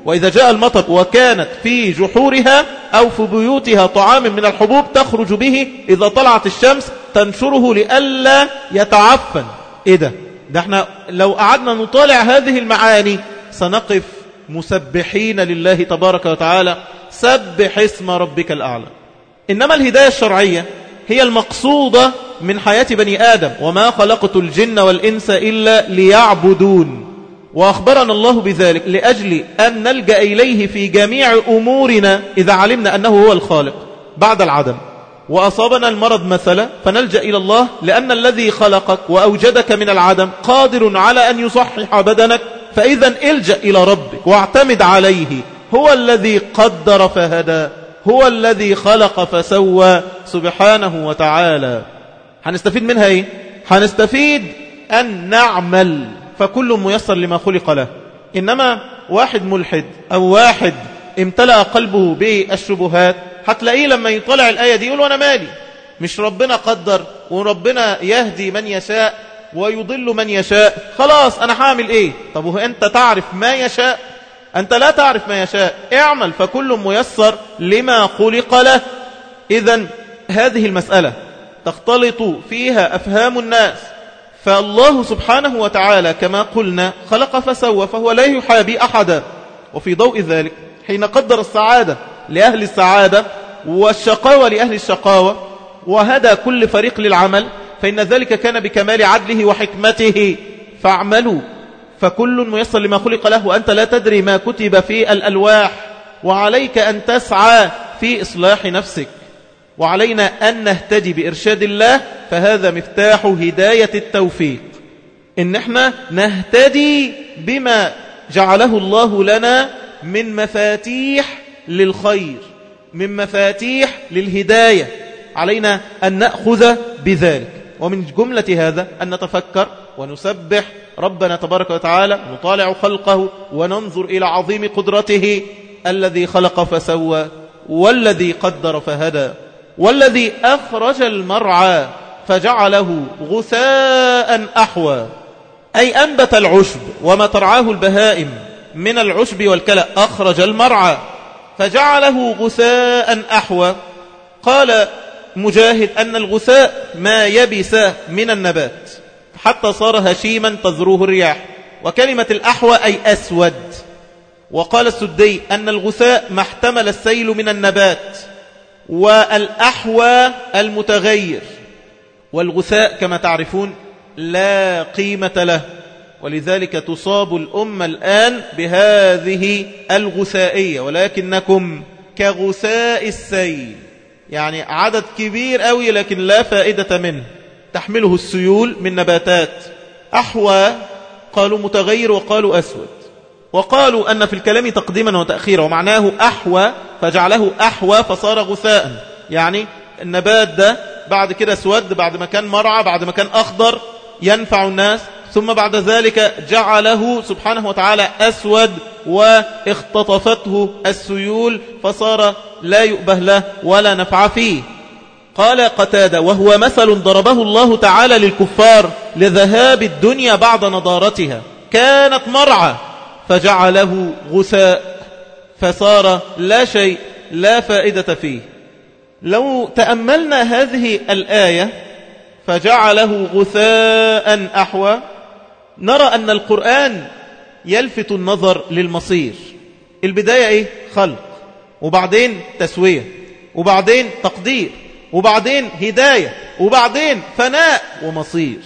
وإذا جاء المطر وكانت في جحورها أو في بيوتها طعام من الحبوب تخرج به إذا طلعت الشمس تنشره لئلا يتعفن. إيه ده؟ ده احنا لو قعدنا نطالع هذه المعاني سنقف مسبحين لله تبارك وتعالى. سبح اسم ربك الأعلى. إنما الهداية الشرعية هي المقصودة من حياة بني آدم. وما خلقت الجن والإنس إلا ليعبدون. وأخبرنا الله بذلك لأجل أن نلجأ إليه في جميع أمورنا إذا علمنا أنه هو الخالق بعد العدم. وأصابنا المرض مثلا فنلجأ إلى الله لأن الذي خلقك وأوجدك من العدم قادر على أن يصحح بدنك. فإذا الجأ إلى ربك واعتمد عليه. هو الذي قدر فهدى، هو الذي خلق فسوى سبحانه وتعالى. هنستفيد منها إيه؟ هنستفيد أن نعمل فكل ميسر لما خلق له. إنما واحد ملحد أو واحد امتلأ قلبه بالشبهات هتلاقيه لما يطلع الآية دي يقول أنا مالي، مش ربنا قدر وربنا يهدي من يشاء ويضل من يشاء، خلاص أنا هعمل إيه؟ طب وهو أنت تعرف ما يشاء؟ أنت لا تعرف ما يشاء. اعمل فكل ميسر لما خلق له. إذن هذه المسألة تختلط فيها أفهام الناس. فالله سبحانه وتعالى كما قلنا خلق فسوى فهو لا يحابي أحدا. وفي ضوء ذلك حين قدر السعادة لأهل السعادة والشقاوة لأهل الشقاوة وهدى كل فريق للعمل فإن ذلك كان بكمال عدله وحكمته. فاعملوا فكل ميسر لما خلق له وأنت لا تدري ما كتب في الألواح. وعليك أن تسعى في إصلاح نفسك. وعلينا أن نهتدي بإرشاد الله فهذا مفتاح هداية التوفيق. إن احنا نهتدي بما جعله الله لنا من مفاتيح للخير، من مفاتيح للهداية. علينا أن نأخذ بذلك. ومن جملة هذا أن نتفكر ونسبح ربنا تبارك وتعالى، نطالع خلقه وننظر إلى عظيم قدرته الذي خلق فسوى والذي قدر فهدى والذي أخرج المرعى فجعله غثاء أحوى. أي أنبت العشب وما ترعاه البهائم من العشب والكلى أخرج المرعى فجعله غثاء أحوى. قال مجاهد أن الغثاء ما يبس من النبات حتى صار هشيما تذروه الرياح. وكلمة الأحوى أي أسود. وقال السدي أن الغثاء ما احتمل السيل من النبات والأحوى المتغير. والغثاء كما تعرفون لا قيمة له ولذلك تصاب الأمة الآن بهذه الغثائية. ولكنكم كغثاء السيل يعني عدد كبير قوي لكن لا فائدة منه تحمله السيول من نباتات. أحوى قالوا متغير وقالوا أسود. وقالوا أن في الكلام تقديما وتأخيرا ومعناه أحوى فجعله أحوى فصار غثاء. يعني النبات ده بعد كده اسود، بعد ما كان مرعى، بعد ما كان أخضر ينفع الناس، ثم بعد ذلك جعله سبحانه وتعالى أسود واختطفته السيول فصار لا يؤبه له ولا نفع فيه. قال قتادة وهو مثل ضربه الله تعالى للكفار لذهاب الدنيا بعد نضارتها. كانت مرعى فجعله غثاء فصار لا شيء لا فائدة فيه. لو تأملنا هذه الآية فجعله غثاء أحوى نرى أن القرآن يلفت النظر للمصير. البداية إيه؟ خلق، وبعدين تسوية، وبعدين تقدير، وبعدين هداية، وبعدين فناء ومصير.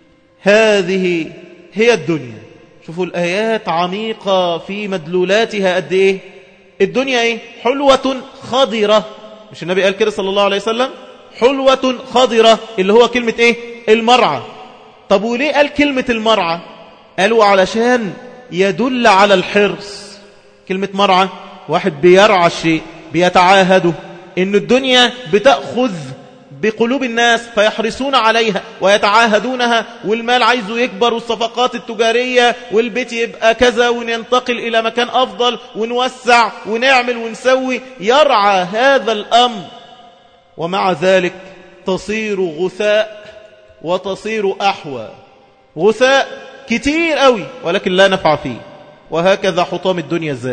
هذه هي الدنيا. شوفوا الآيات عميقة في مدلولاتها قد إيه. الدنيا إيه؟ حلوة خضرة. مش النبي قال كده صلى الله عليه وسلم؟ حلوة خضرة اللي هو كلمة إيه؟ المرعى. طب وليه قال كلمة المرعى؟ قالوا علشان يدل على الحرص. كلمة مرعى واحد بيرعى الشيء بيتعاهده. إن الدنيا بتأخذ بقلوب الناس فيحرصون عليها ويتعاهدونها، والمال عايزه يكبر والصفقات التجارية والبيت يبقى كذا وننتقل إلى مكان أفضل ونوسع ونعمل ونسوي. يرعى هذا الأمر ومع ذلك تصير غثاء وتصير أحوى. غثاء كتير قوي ولكن لا نفع فيه. وهكذا حطام الدنيا الزائل.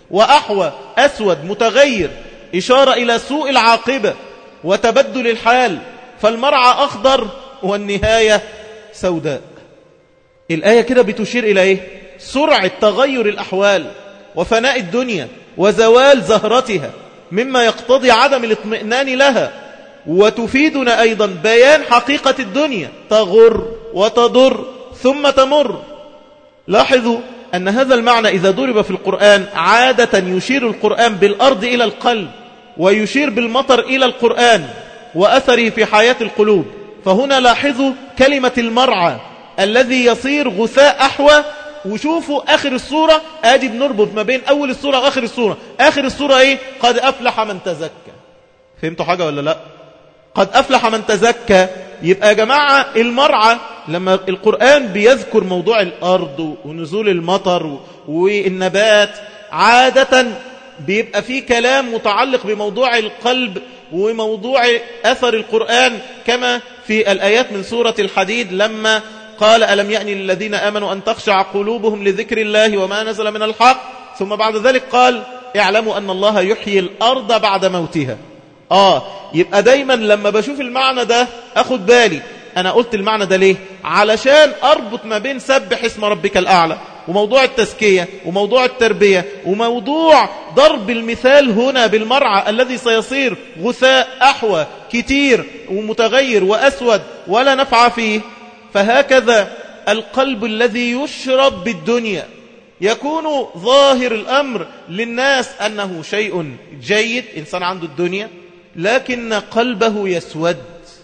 وأحوى أسود متغير، إشارة إلى سوء العاقبة وتبدل الحال، فالمرعى أخضر والنهاية سوداء. الآية كده بتشير إلى إيه؟ سرعة تغير الأحوال وفناء الدنيا وزوال زهرتها، مما يقتضي عدم الاطمئنان لها، وتفيدنا أيضا بيان حقيقة الدنيا، تغر وتضر ثم تمر. لاحظوا أن هذا المعنى إذا ضرب في القرآن عادة يشير القرآن بالأرض إلى القلب، ويشير بالمطر إلى القرآن وأثره في حياة القلوب. فهنا لاحظوا كلمة المرعى الذي يصير غثاء أحوى. وشوفوا آخر السورة، آدي بنربط ما بين أول السورة وآخر السورة. آخر السورة إيه؟ قد أفلح من تزكى. فهمتوا حاجة ولا لا؟ قد أفلح من تزكى. يبقى يا جماعة المرعى لما القرآن بيذكر موضوع الأرض ونزول المطر والنبات، عادة بيبقى فيه كلام متعلق بموضوع القلب وموضوع أثر القرآن، كما في الآيات من سورة الحديد لما قال ألم يأني للذين آمنوا أن تخشع قلوبهم لذكر الله وما نزل من الحق، ثم بعد ذلك قال اعلموا أن الله يحيي الأرض بعد موتها. آه يبقى دايما لما بشوف المعنى ده أخد بالي. أنا قلت المعنى ده ليه؟ علشان أربط ما بين سبح اسم ربك الأعلى وموضوع التزكية وموضوع التربية وموضوع ضرب المثال هنا بالمرعى الذي سيصير غثاء أحوى كتير ومتغير وأسود ولا نفع فيه. فهكذا القلب الذي يشرب بالدنيا يكون ظاهر الأمر للناس أنه شيء جيد، إنسان عنده الدنيا، لكن قلبه يسود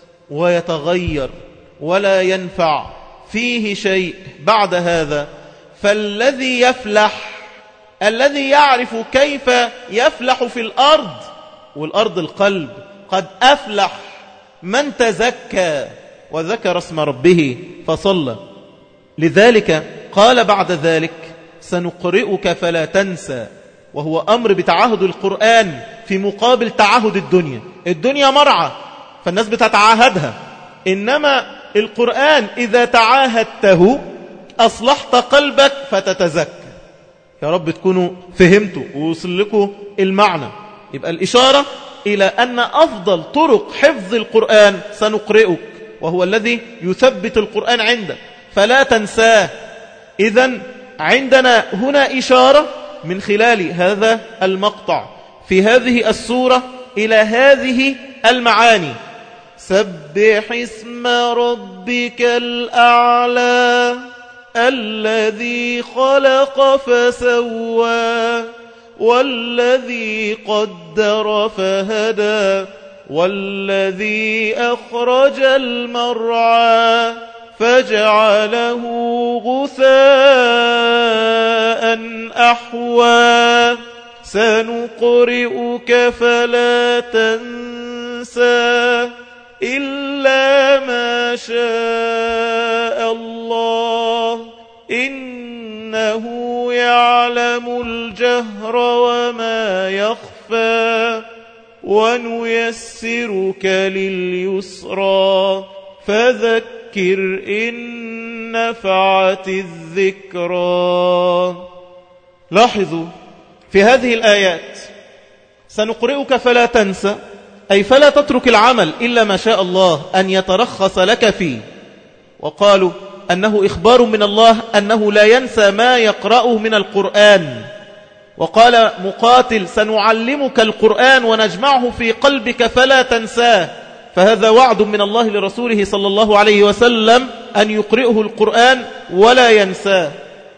ويتغير ولا ينفع فيه شيء بعد هذا. فالذي يفلح الذي يعرف كيف يفلح في الأرض، والأرض القلب، قد أفلح من تزكى وذكر اسم ربه فصلى. لذلك قال بعد ذلك سنقرئك فلا تنسى، وهو أمر بتعاهد القرآن في مقابل تعاهد الدنيا. الدنيا مرعى فالناس بتتعاهدها، إنما القرآن إذا تعاهدته أصلحت قلبك فتتزكى. يا رب تكونوا فهمتوا ووصل لكم المعنى. يبقى الإشارة إلى أن أفضل طرق حفظ القرآن سنقرئك، وهو الذي يثبت القرآن عندك فلا تنساه. إذن عندنا هنا إشارة من خلال هذا المقطع في هذه السورة إلى هذه المعاني. سبح اسم ربك الأعلى الذي خلق فسوى والذي قدر فهدى والذي أخرج المرعى فجعله غثاء أحوى سنقرئك فلا تنسى إلا ما شاء الله إنه يعلم الجهر وما يخفى ونيسرك لليسرى فذكر إن نفعت الذكرى. لاحظوا في هذه الآيات سنقرئك فلا تنسى، أي فلا تترك العمل إلا ما شاء الله أن يترخص لك فيه. وقالوا أنه إخبار من الله أنه لا ينسى ما يقرأه من القرآن. وقال مقاتل سنعلمك القرآن ونجمعه في قلبك فلا تنساه، فهذا وعد من الله لرسوله صلى الله عليه وسلم أن يقرئه القرآن ولا ينساه.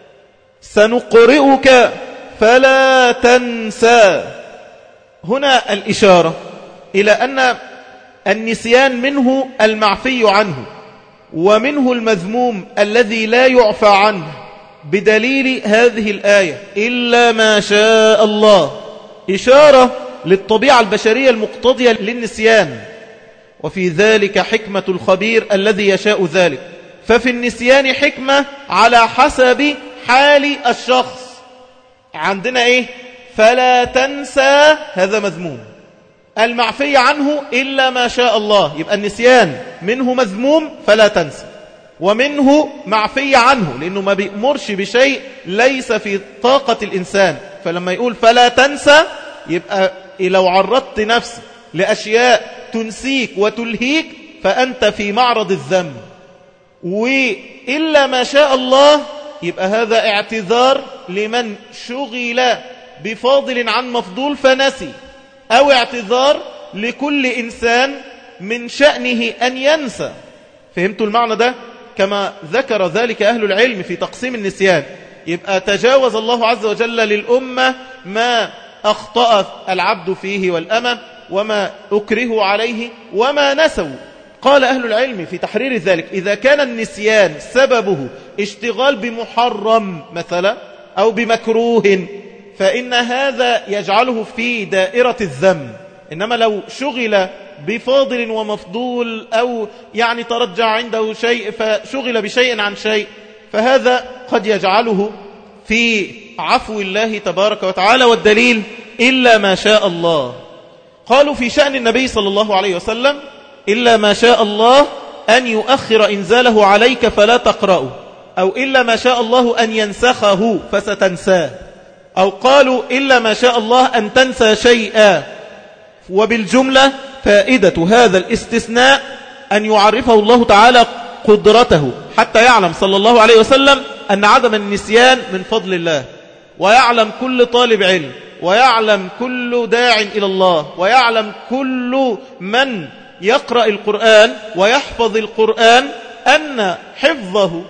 سنقرئك فلا تنسى، هنا الإشارة إلى أن النسيان منه المعفي عنه ومنه المذموم الذي لا يعفى عنه، بدليل هذه الآية إلا ما شاء الله، إشارة للطبيعة البشرية المقتضية للنسيان، وفي ذلك حكمة الخبير الذي يشاء ذلك. ففي النسيان حكمة على حسب حال الشخص. عندنا إيه؟ فلا تنسى، هذا مذموم. المعفي عنه إلا ما شاء الله، يبقى النسيان منه مذموم فلا تنسى، ومنه معفي عنه لأنه ما بيأمرش بشيء ليس في طاقة الإنسان، فلما يقول فلا تنسى يبقى لو عرضت نفسك لأشياء تنسيك وتلهيك فأنت في معرض الذنب. وإلا ما شاء الله يبقى هذا اعتذار لمن شغل بفاضل عن مفضول فنسي، أو اعتذار لكل إنسان من شأنه أن ينسى. فهمتوا المعنى ده؟ كما ذكر ذلك أهل العلم في تقسيم النسيان. يبقى تجاوز الله عز وجل للأمة ما أخطأ العبد فيه والأمة وما أكره عليه وما نسوا. قال أهل العلم في تحرير ذلك إذا كان النسيان سببه اشتغال بمحرم مثلا أو بمكروه فإن هذا يجعله في دائرة الذنب. إنما لو شغل بفاضل ومفضول أو يعني ترجع عنده شيء فشغل بشيء عن شيء فهذا قد يجعله في عفو الله تبارك وتعالى. والدليل إلا ما شاء الله. قالوا في شأن النبي صلى الله عليه وسلم إلا ما شاء الله أن يؤخر إنزاله عليك فلا تقرأه، أو إلا ما شاء الله أن ينسخه فستنساه، أو قالوا إلا ما شاء الله أن تنسى شيئا. وبالجملة فائدة هذا الاستثناء أن يعرفه الله تعالى قدرته حتى يعلم صلى الله عليه وسلم أن عدم النسيان من فضل الله، ويعلم كل طالب علم، ويعلم كل داع إلى الله، ويعلم كل من يقرأ القرآن ويحفظ القرآن أن حفظه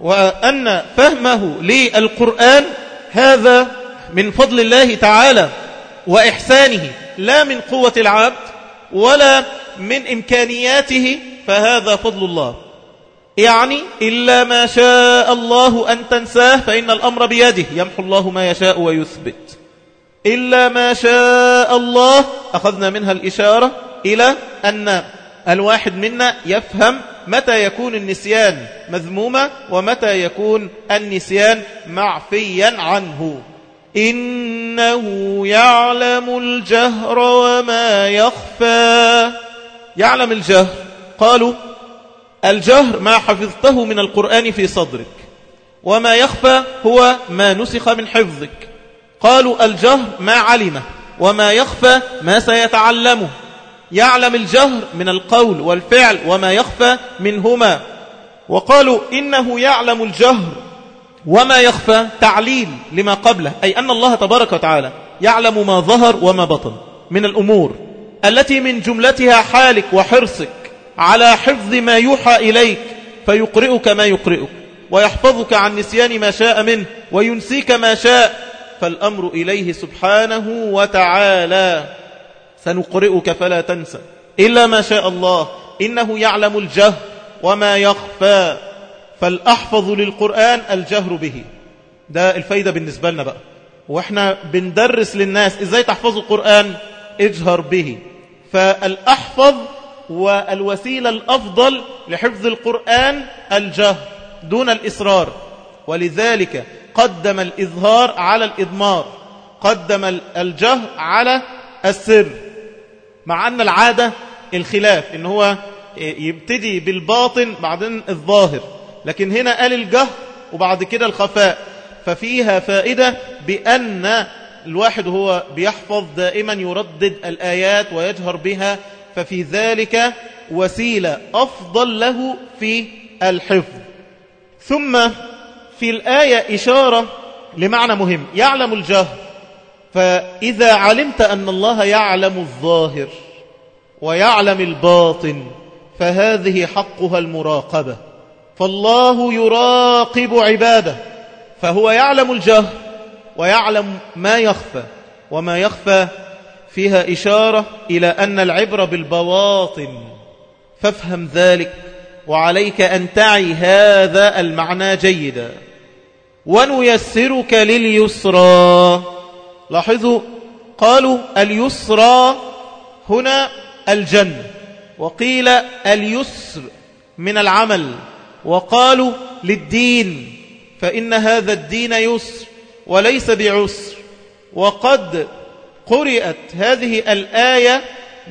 وأن فهمه للقرآن هذا من فضل الله تعالى وإحسانه، لا من قوة العبد ولا من إمكانياته، فهذا فضل الله. يعني إلا ما شاء الله أن تنساه فإن الأمر بيده يمحو الله ما يشاء ويثبت. إلا ما شاء الله أخذنا منها الإشارة إلى أن الواحد منا يفهم متى يكون النسيان مذموما ومتى يكون النسيان معفيا عنه. إنه يعلم الجهر وما يخفى. يعلم الجهر، قالوا الجهر ما حفظته من القرآن في صدرك، وما يخفى هو ما نسخ من حفظك. قالوا الجهر ما علمه، وما يخفى ما سيتعلمه. يعلم الجهر من القول والفعل وما يخفى منهما. وقالوا إنه يعلم الجهر وما يخفى تعليل لما قبله، أي أن الله تبارك وتعالى يعلم ما ظهر وما بطن من الأمور التي من جملتها حالك وحرصك على حفظ ما يوحى إليك فيقرئك ما يقرئك، ويحفظك عن نسيان ما شاء منه، وينسيك ما شاء. فالأمر إليه سبحانه وتعالى. سنقرئك فلا تنسى إلا ما شاء الله. إنه يعلم الجهر وما يخفى. فالأحفظ للقرآن الجهر به. ده الفايدة بالنسبة لنا بقى، وإحنا بندرس للناس إزاي تحفظوا القرآن. اجهر به. فالأحفظ والوسيلة الأفضل لحفظ القرآن الجهر دون الإصرار، ولذلك قدم الإظهار على الإضمار، قدم الجهر على السر، مع أن العادة الخلاف إن هو يبتدي بالباطن بعدين الظاهر، لكن هنا قال الجهر وبعد كده الخفاء. ففيها فائدة بأن الواحد هو بيحفظ دائما يردد الآيات ويجهر بها، ففي ذلك وسيلة أفضل له في الحفظ. ثم في الآية إشارة لمعنى مهم، يعلم الجهر. فإذا علمت أن الله يعلم الظاهر ويعلم الباطن فهذه حقها المراقبة. فالله يراقب عباده، فهو يعلم الجهر ويعلم ما يخفى، وما يخفى فيها إشارة إلى أن العبرة بالبواطن. فافهم ذلك، وعليك أن تعي هذا المعنى جيدا. ونيسرك لليسرى. لاحظوا قالوا اليسرى هنا الجنة، وقيل اليسر من العمل، وقالوا للدين، فإن هذا الدين يسر وليس بعسر. وقد قرأت هذه الآية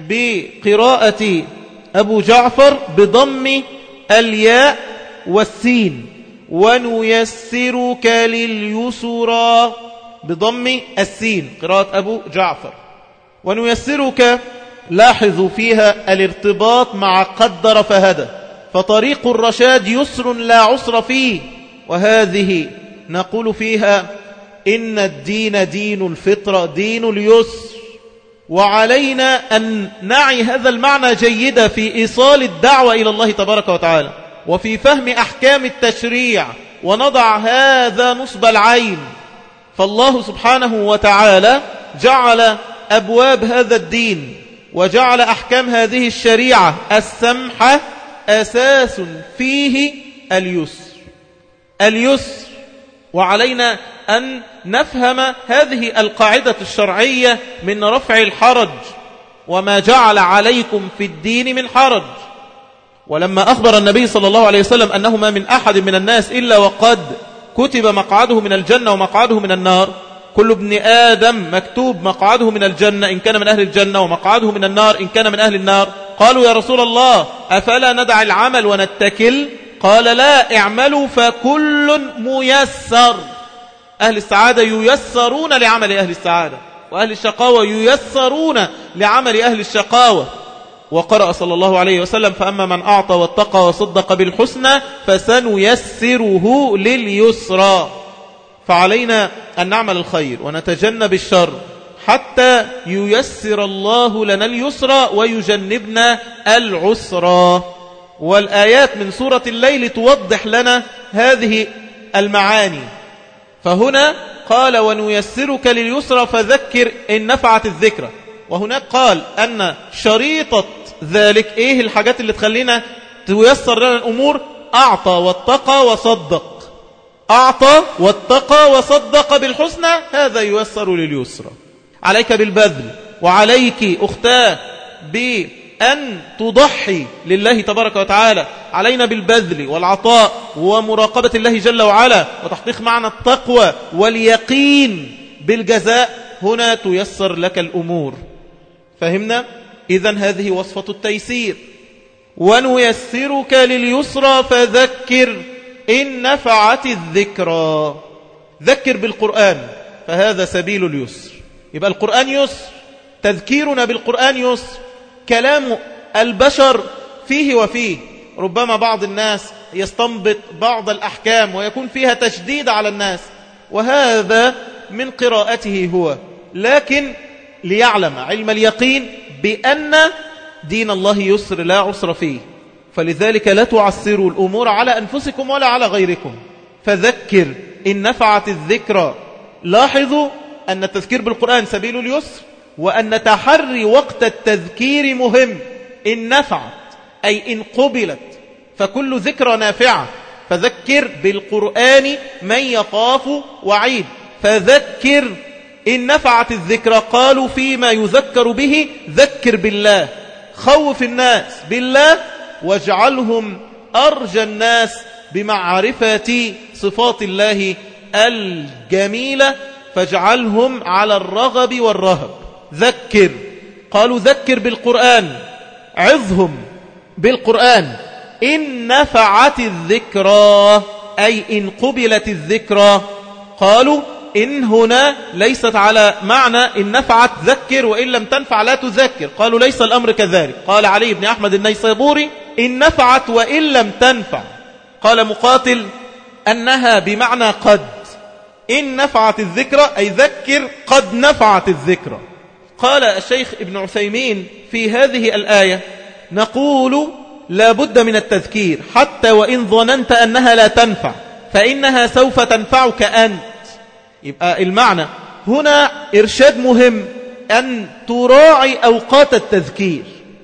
بقراءة أبو جعفر بضم الياء والسين، ونيسرك لليسرى. بضم السين قراءة أبو جعفر. ونيسرك لاحظوا فيها الارتباط مع قدر فهدى، فطريق الرشاد يسر لا عسر فيه، وهذه نقول فيها إن الدين دين الفطرة دين اليسر. وعلينا أن نعي هذا المعنى جيدا في إيصال الدعوة إلى الله تبارك وتعالى وفي فهم أحكام التشريع، ونضع هذا نصب العين. فالله سبحانه وتعالى جعل أبواب هذا الدين وجعل أحكام هذه الشريعة السمحة أساس فيه اليسر اليسر وعلينا أن نفهم هذه القاعدة الشرعية من رفع الحرج، وما جعل عليكم في الدين من حرج. ولما أخبر النبي صلى الله عليه وسلم أنه ما من أحد من الناس إلا وقد كتب مقعده من الجنة ومقعده من النار، كل ابن آدم مكتوب مقعده من الجنة إن كان من أهل الجنة ومقعده من النار إن كان من أهل النار. قالوا يا رسول الله أفلا ندع العمل ونتكل؟ قال لا، اعملوا فكل ميسر. أهل السعادة ييسرون لعمل أهل السعادة، وأهل الشقاوة ييسرون لعمل أهل الشقاوة. وقرأ صلى الله عليه وسلم فأما من أعطى واتقى وصدق بالحسنى فسنيسره لليسرى. فعلينا أن نعمل الخير ونتجنب الشر حتى ييسر الله لنا اليسرى ويجنبنا العسرى. والآيات من سورة الليل توضح لنا هذه المعاني. فهنا قال ونيسرك لليسرى فذكر إن نفعت الذكرى، وهناك قال أن شريطة ذلك إيه الحاجات اللي تخلينا تيسر لنا الأمور؟ أعطى واتقى وصدق. أعطى واتقى وصدق بالحسنى، هذا ييسر لليسرى. عليك بالبذل، وعليك أختاه بأن تضحي لله تبارك وتعالى. علينا بالبذل والعطاء ومراقبة الله جل وعلا وتحقيق معنى التقوى واليقين بالجزاء، هنا تيسر لك الأمور. فهمنا؟ إذن هذه وصفة التيسير. ونيسرك لليسرى فذكر إن نفعت الذكرى. ذكر بالقرآن فهذا سبيل اليسر. يبقى القرآن يسر، تذكيرنا بالقرآن يسر. كلام البشر فيه وفيه، ربما بعض الناس يستنبط بعض الأحكام ويكون فيها تشديد على الناس، وهذا من قراءته هو، لكن ليعلم علم اليقين بأن دين الله يسر لا عسر فيه. فلذلك لا تعسروا الأمور على أنفسكم ولا على غيركم. فذكر إن نفعت الذكرى. لاحظوا أن التذكير بالقرآن سبيل اليسر، وأن تحري وقت التذكير مهم. إن نفعت أي إن قبلت، فكل ذكرى نافعة. فذكر بالقرآن من يخاف وعيد. فذكر إن نفعت الذكرى. قالوا فيما يذكر به ذكر بالله، خوف الناس بالله واجعلهم أرجى الناس بمعرفة صفات الله الجميلة، فاجعلهم على الرغب والرهب. ذكر، قالوا ذكر بالقرآن، عظهم بالقرآن. إن نفعت الذكرى أي إن قبلت الذكرى. قالوا إن هنا ليست على معنى إن نفعت ذكر وإن لم تنفع لا تذكر. قالوا ليس الأمر كذلك. قال علي بن أحمد النيسابوري إن نفعت وإن لم تنفع. قال مقاتل أنها بمعنى قد. إن نفعت الذكرى أي ذكر قد نفعت الذكرى. قال الشيخ ابن عثيمين في هذه الآية نقول لا بد من التذكير حتى وإن ظننت أنها لا تنفع فإنها سوف تنفعك أنت. يبقى المعنى هنا إرشاد مهم أن تراعي أوقات التذكير،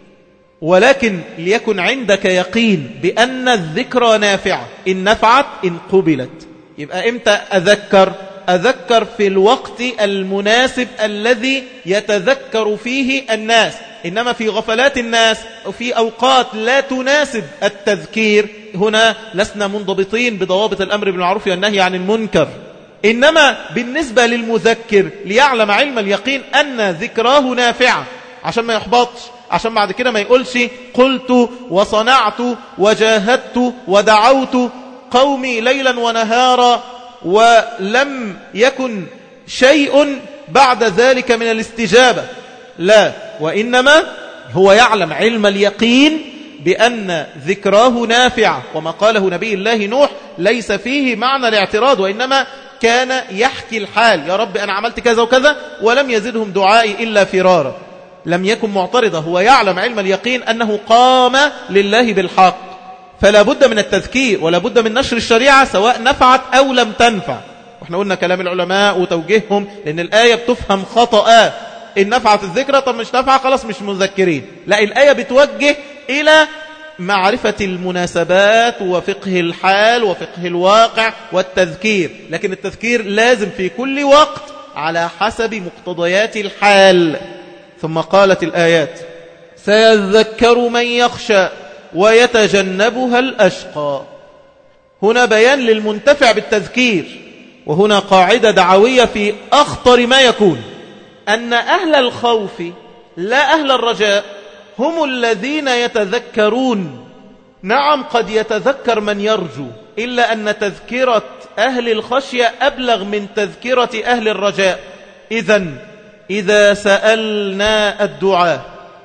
ولكن ليكن عندك يقين بأن الذكرى نافعة. إن نفعت إن قبلت. يبقى إمتى أذكر؟ أذكر في الوقت المناسب الذي يتذكر فيه الناس. إنما في غفلات الناس وفي أوقات لا تناسب التذكير، هنا لسنا منضبطين بضوابط الأمر بالمعروف والنهي عن المنكر. إنما بالنسبة للمذكر ليعلم علم اليقين أن ذكراه نافعة، عشان ما يحبطش، عشان بعد كده ما يقولش قلت وصنعت وجاهدت ودعوت قومي ليلا ونهارا ولم يكن شيء بعد ذلك من الاستجابة، لا، وإنما هو يعلم علم اليقين بأن ذكراه نافع. وما قاله نبي الله نوح ليس فيه معنى الاعتراض، وإنما كان يحكي الحال، يا رب أنا عملت كذا وكذا ولم يزدهم دعائي إلا فرارا. لم يكن معترضا، هو يعلم علم اليقين أنه قام لله بالحق. فلا بد من التذكير ولا بد من نشر الشريعة سواء نفعت أو لم تنفع. واحنا قلنا كلام العلماء وتوجيههم، لأن الآية بتفهم خطأ. إن نفعت الذكرى، طب مش نفع خلاص مش مذكرين. لا، الآية بتوجه إلى معرفة المناسبات وفقه الحال وفقه الواقع والتذكير، لكن التذكير لازم في كل وقت على حسب مقتضيات الحال. ثم قالت الآيات: سيذكر من يخشى ويتجنبها الأشقى. هنا بيان للمنتفع بالتذكير، وهنا قاعدة دعوية في أخطر ما يكون، أن أهل الخوف لا أهل الرجاء هم الذين يتذكرون. نعم قد يتذكر من يرجو، إلا أن تذكرة أهل الخشية أبلغ من تذكرة أهل الرجاء. إذن إذا سألنا الدعاء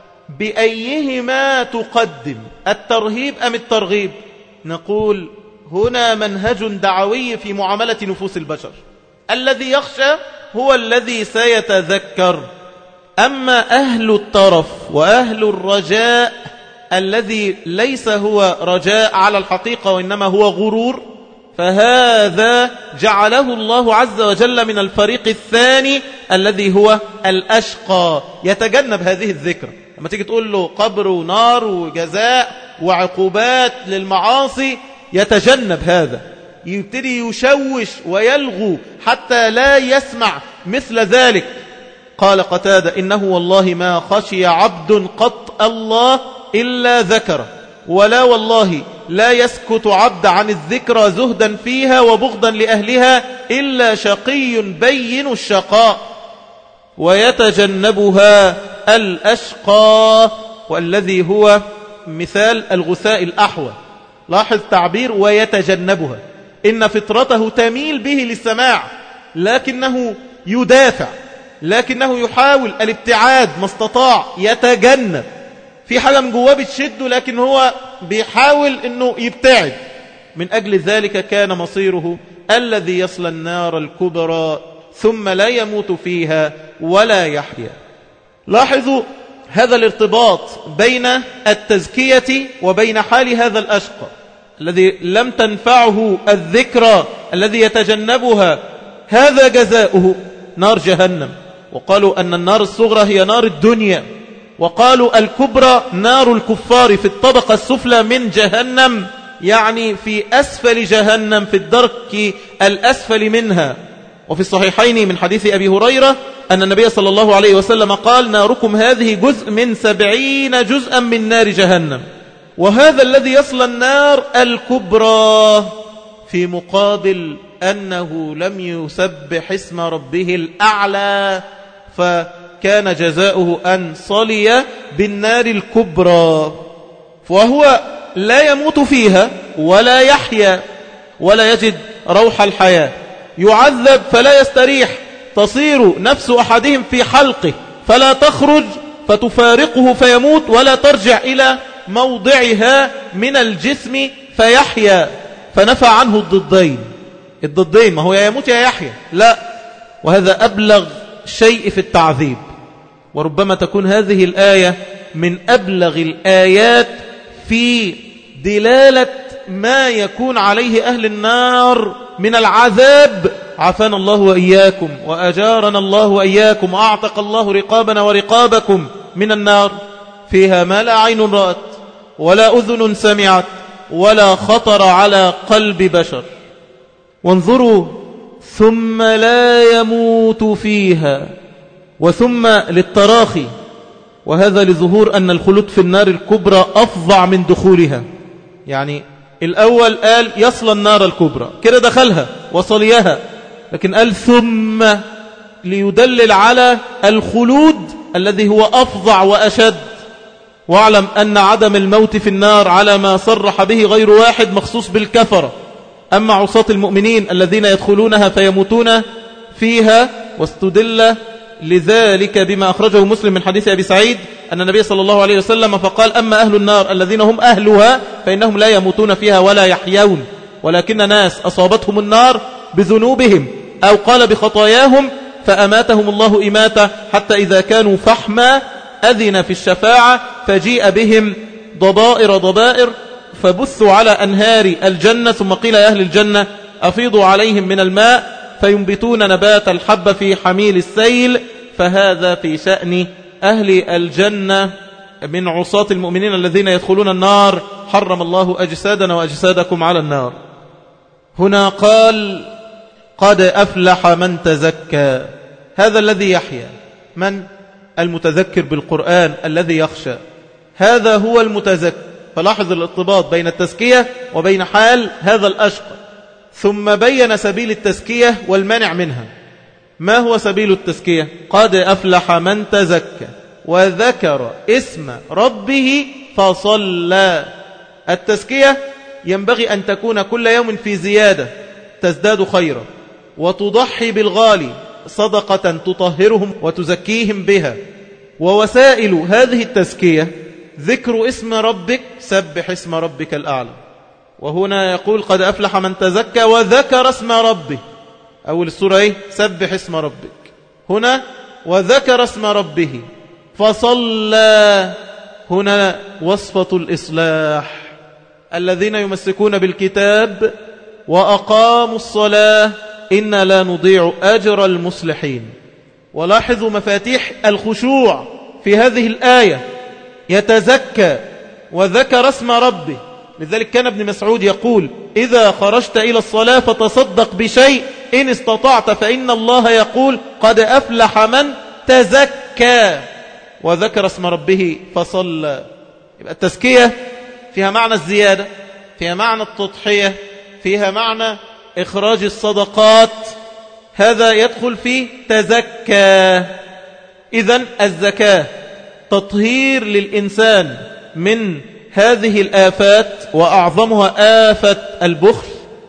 بأيهما تقدم، الترهيب أم الترغيب؟ نقول هنا منهج دعوي في معاملة نفوس البشر. الذي يخشى هو الذي سيتذكر، أما أهل الطرف وأهل الرجاء الذي ليس هو رجاء على الحقيقة وإنما هو غرور، فهذا جعله الله عز وجل من الفريق الثاني الذي هو الأشقى، يتجنب هذه الذكرى. لما تيجي تقول له قبر ونار وجزاء وعقوبات للمعاصي يتجنب هذا، يبتدي يشوش ويلغو حتى لا يسمع مثل ذلك. قال قتادة: إنه والله ما خشي عبد قط الله إلا ذكره، ولا والله لا يسكت عبد عن الذكرى زهدا فيها وبغضا لأهلها إلا شقي بين الشقاء ويتجنبها الأشقى، والذي هو مثال الغثاء الأحوى. لاحظ تعبير ويتجنبها، إن فطرته تميل به للسماع، لكنه يدافع، لكنه يحاول الابتعاد ما استطاع، يتجنب. في حاجة من جواه بتشده لكن هو بيحاول انه يبتعد. من اجل ذلك كان مصيره الذي يصل النار الكبرى ثم لا يموت فيها ولا يحيا. لاحظوا هذا الارتباط بين التزكية وبين حال هذا الأشقى الذي لم تنفعه الذكرى، الذي يتجنبها، هذا جزاؤه نار جهنم. وقالوا أن النار الصغرى هي نار الدنيا، وقالوا الكبرى نار الكفار في الطبقة السفلى من جهنم، يعني في أسفل جهنم، في الدرك الأسفل منها. وفي الصحيحين من حديث أبي هريرة أن النبي صلى الله عليه وسلم قال: ناركم هذه جزء من سبعين جزءا من نار جهنم. وهذا الذي يصل النار الكبرى، في مقابل أنه لم يسبح اسم ربه الأعلى، فكان جزاؤه أن صلي بالنار الكبرى، وهو لا يموت فيها ولا يحيا ولا يجد روح الحياة، يعذب فلا يستريح، تصير نفس أحدهم في حلقه فلا تخرج فتفارقه فيموت، ولا ترجع إلى موضعها من الجسم فيحيا. فنفى عنه الضدين، الضدين ما هو يا يموت يا يحيا، لا، وهذا أبلغ شيء في التعذيب. وربما تكون هذه الآية من أبلغ الآيات في دلالة ما يكون عليه أهل النار من العذاب. عافانا الله وإياكم وأجارنا الله وإياكم وأعتق الله رقابنا ورقابكم من النار. فيها ما لا عين رأت ولا أذن سمعت ولا خطر على قلب بشر. وانظروا: ثم لا يموت فيها، وثم للتراخي، وهذا لظهور أن الخلود في النار الكبرى أفظع من دخولها. يعني الأول قال يصل النار الكبرى، كده دخلها وصليها، لكن قال ثم ليدلل على الخلود الذي هو أفظع وأشد. واعلم أن عدم الموت في النار على ما صرح به غير واحد مخصوص بالكفرة. أما عصاة المؤمنين الذين يدخلونها فيموتون فيها واستدل لذلك بما أخرجه مسلم من حديث أبي سعيد أن النبي صلى الله عليه وسلم فقال أما أهل النار الذين هم أهلها فإنهم لا يموتون فيها ولا يحيون ولكن ناس أصابتهم النار بذنوبهم أو قال بخطاياهم فأماتهم الله إماتة حتى إذا كانوا فحما أذن في الشفاعة فجيء بهم ضبائر ضبائر فبثوا على أنهار الجنة ثم قيل يا أهل الجنة أفيضوا عليهم من الماء فينبتون نبات الحب في حميل السيل فهذا في شأن أهل الجنة من عصاة المؤمنين الذين يدخلون النار حرم الله أجسادنا وأجسادكم على النار. هنا قال قد أفلح من تزكى. هذا الذي يحيا من؟ المتذكر بالقرآن الذي يخشى، هذا هو المتزكى. فلاحظ الارتباط بين التزكية وبين حال هذا الأشقى، ثم بين سبيل التزكية والمنع منها. ما هو سبيل التزكية؟ قد أفلح من تزكى وذكر اسم ربه فصلى. التزكية ينبغي أن تكون كل يوم في زيادة تزداد خيرا، وتضحي بالغالي صدقة تطهرهم وتزكيهم بها. ووسائل هذه التزكية ذكر اسم ربك، سبح اسم ربك الأعلى. وهنا يقول قد أفلح من تزكى وذكر اسم ربه. أول السورة ايه؟ سبح اسم ربك. هنا وذكر اسم ربه فصلى. هنا وصفة الإصلاح. الذين يمسكون بالكتاب وأقاموا الصلاة إنا لا نضيع أجر المصلحين. ولاحظوا مفاتيح الخشوع في هذه الآية. يتزكى وذكر اسم ربه. لذلك كان ابن مسعود يقول إذا خرجت إلى الصلاة فتصدق بشيء إن استطعت فإن الله يقول قد أفلح من تزكى وذكر اسم ربه فصلى. يبقى التزكية فيها معنى الزيادة، فيها معنى التضحية، فيها معنى إخراج الصدقات. هذا يدخل في تزكى. إذن الزكاة تطهير للإنسان من هذه الآفات، وأعظمها آفة البخل،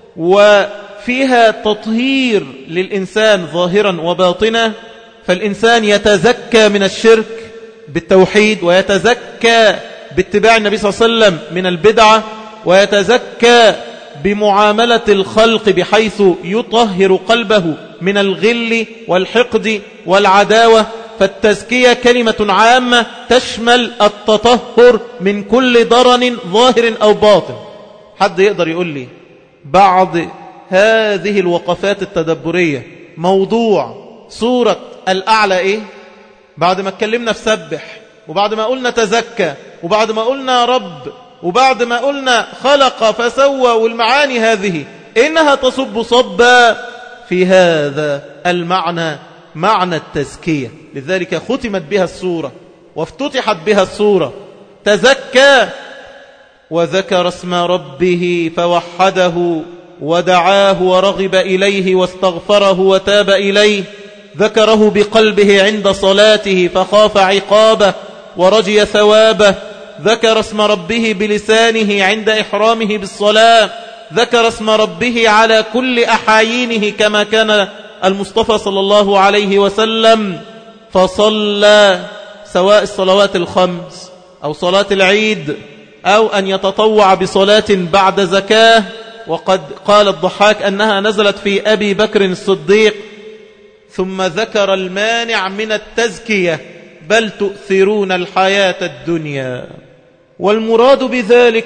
وفيها تطهير للإنسان ظاهرا وباطنا. فالإنسان يتزكى من الشرك بالتوحيد، ويتزكى باتباع النبي صلى الله عليه وسلم من البدعة، ويتزكى بمعاملة الخلق بحيث يطهر قلبه من الغل والحقد والعداوة. فالتزكية كلمة عامة تشمل التطهر من كل ضرر ظاهر أو باطن. حد يقدر يقول لي بعض هذه الوقفات التدبرية موضوع سورة الأعلى إيه؟ بعد ما اتكلمنا في سبح، وبعد ما قلنا تزكى، وبعد ما قلنا رب، وبعد ما قلنا خلق فسوى، والمعاني هذه إنها تصب صبا في هذا المعنى، معنى التزكية. لذلك ختمت بها السورة وافتتحت بها السورة. تزكى وذكر اسم ربه فوحده ودعاه ورغب إليه واستغفره وتاب إليه. ذكره بقلبه عند صلاته فخاف عقابه ورجي ثوابه. ذكر اسم ربه بلسانه عند إحرامه بالصلاة. ذكر اسم ربه على كل أحايينه كما كان المصطفى صلى الله عليه وسلم. فصلى، سواء الصلوات الخمس أو صلاة العيد أو أن يتطوع بصلاة بعد زكاة. وقد قال الضحاك أنها نزلت في أبي بكر الصديق. ثم ذكر المانع من التزكية بل تؤثرون الحياة الدنيا. والمراد بذلك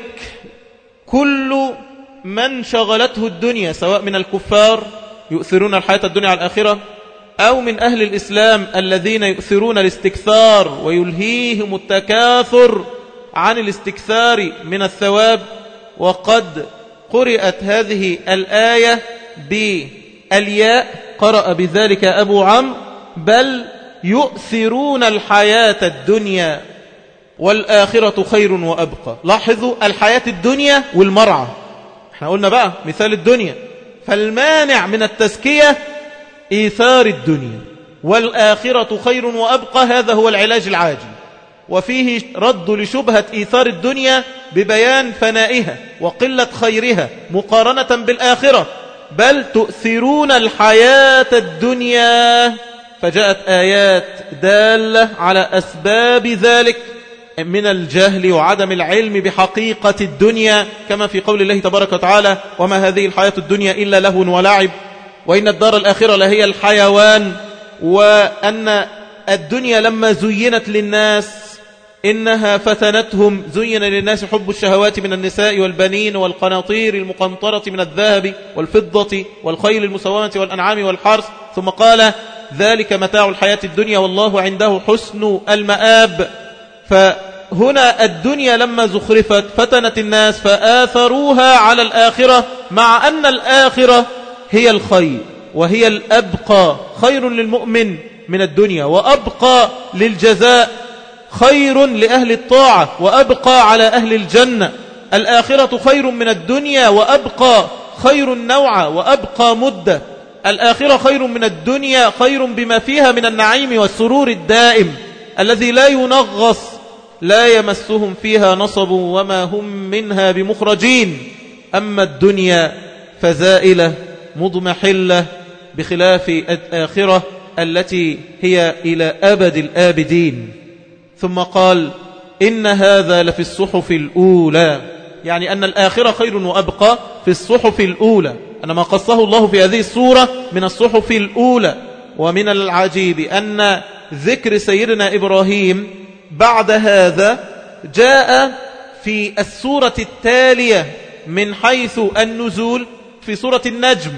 كل من شغلته الدنيا، سواء من الكفار يؤثرون الحياة الدنيا على الآخرة، أو من أهل الإسلام الذين يؤثرون الاستكثار ويلهيهم التكاثر عن الاستكثار من الثواب. وقد قرأت هذه الآية بالياء، قرأ بذلك أبو عمرو بل يؤثرون الحياة الدنيا والآخرة خير وأبقى. لاحظوا الحياة الدنيا والمرعى، احنا قلنا بقى مثال الدنيا. فالمانع من التزكية إيثار الدنيا، والآخرة خير وأبقى، هذا هو العلاج العاجل. وفيه رد لشبهة إيثار الدنيا ببيان فنائها وقلة خيرها مقارنة بالآخرة. بل تؤثرون الحياة الدنيا فجاءت آيات دالة على أسباب ذلك من الجهل وعدم العلم بحقيقة الدنيا، كما في قول الله تبارك وتعالى: وما هذه الحياة الدنيا إلا لهو ولعب وإن الدار الآخرة لهي الحيوان. وأن الدنيا لما زينت للناس إنها فتنتهم، زين للناس حب الشهوات من النساء والبنين والقناطير المقنطرة من الذهب والفضة والخيل المسومة والأنعام والحرث، ثم قال: ذلك متاع الحياة الدنيا والله عنده حسن المآب. فهنا الدنيا لما زخرفت فتنت الناس فآثروها على الآخرة، مع أن الآخرة هي الخير وهي الأبقى، خير للمؤمن من الدنيا وأبقى للجزاء، خير لأهل الطاعة وأبقى على أهل الجنة. الآخرة خير من الدنيا وأبقى، خير النوع وأبقى مدة. الآخرة خير من الدنيا، خير بما فيها من النعيم والسرور الدائم الذي لا ينغص، لا يمسهم فيها نصب وما هم منها بمخرجين. أما الدنيا فزائلة مضمحلة، بخلاف الآخرة التي هي إلى أبد الآبدين. ثم قال: إن هذا لفي الصحف الأولى، يعني أن الآخرة خير وأبقى في الصحف الأولى، أن ما قصه الله في هذه السورة من الصحف الأولى. ومن العجيب أن ذكر سيدنا إبراهيم بعد هذا جاء في السورة التالية من حيث النزول في سورة النجم،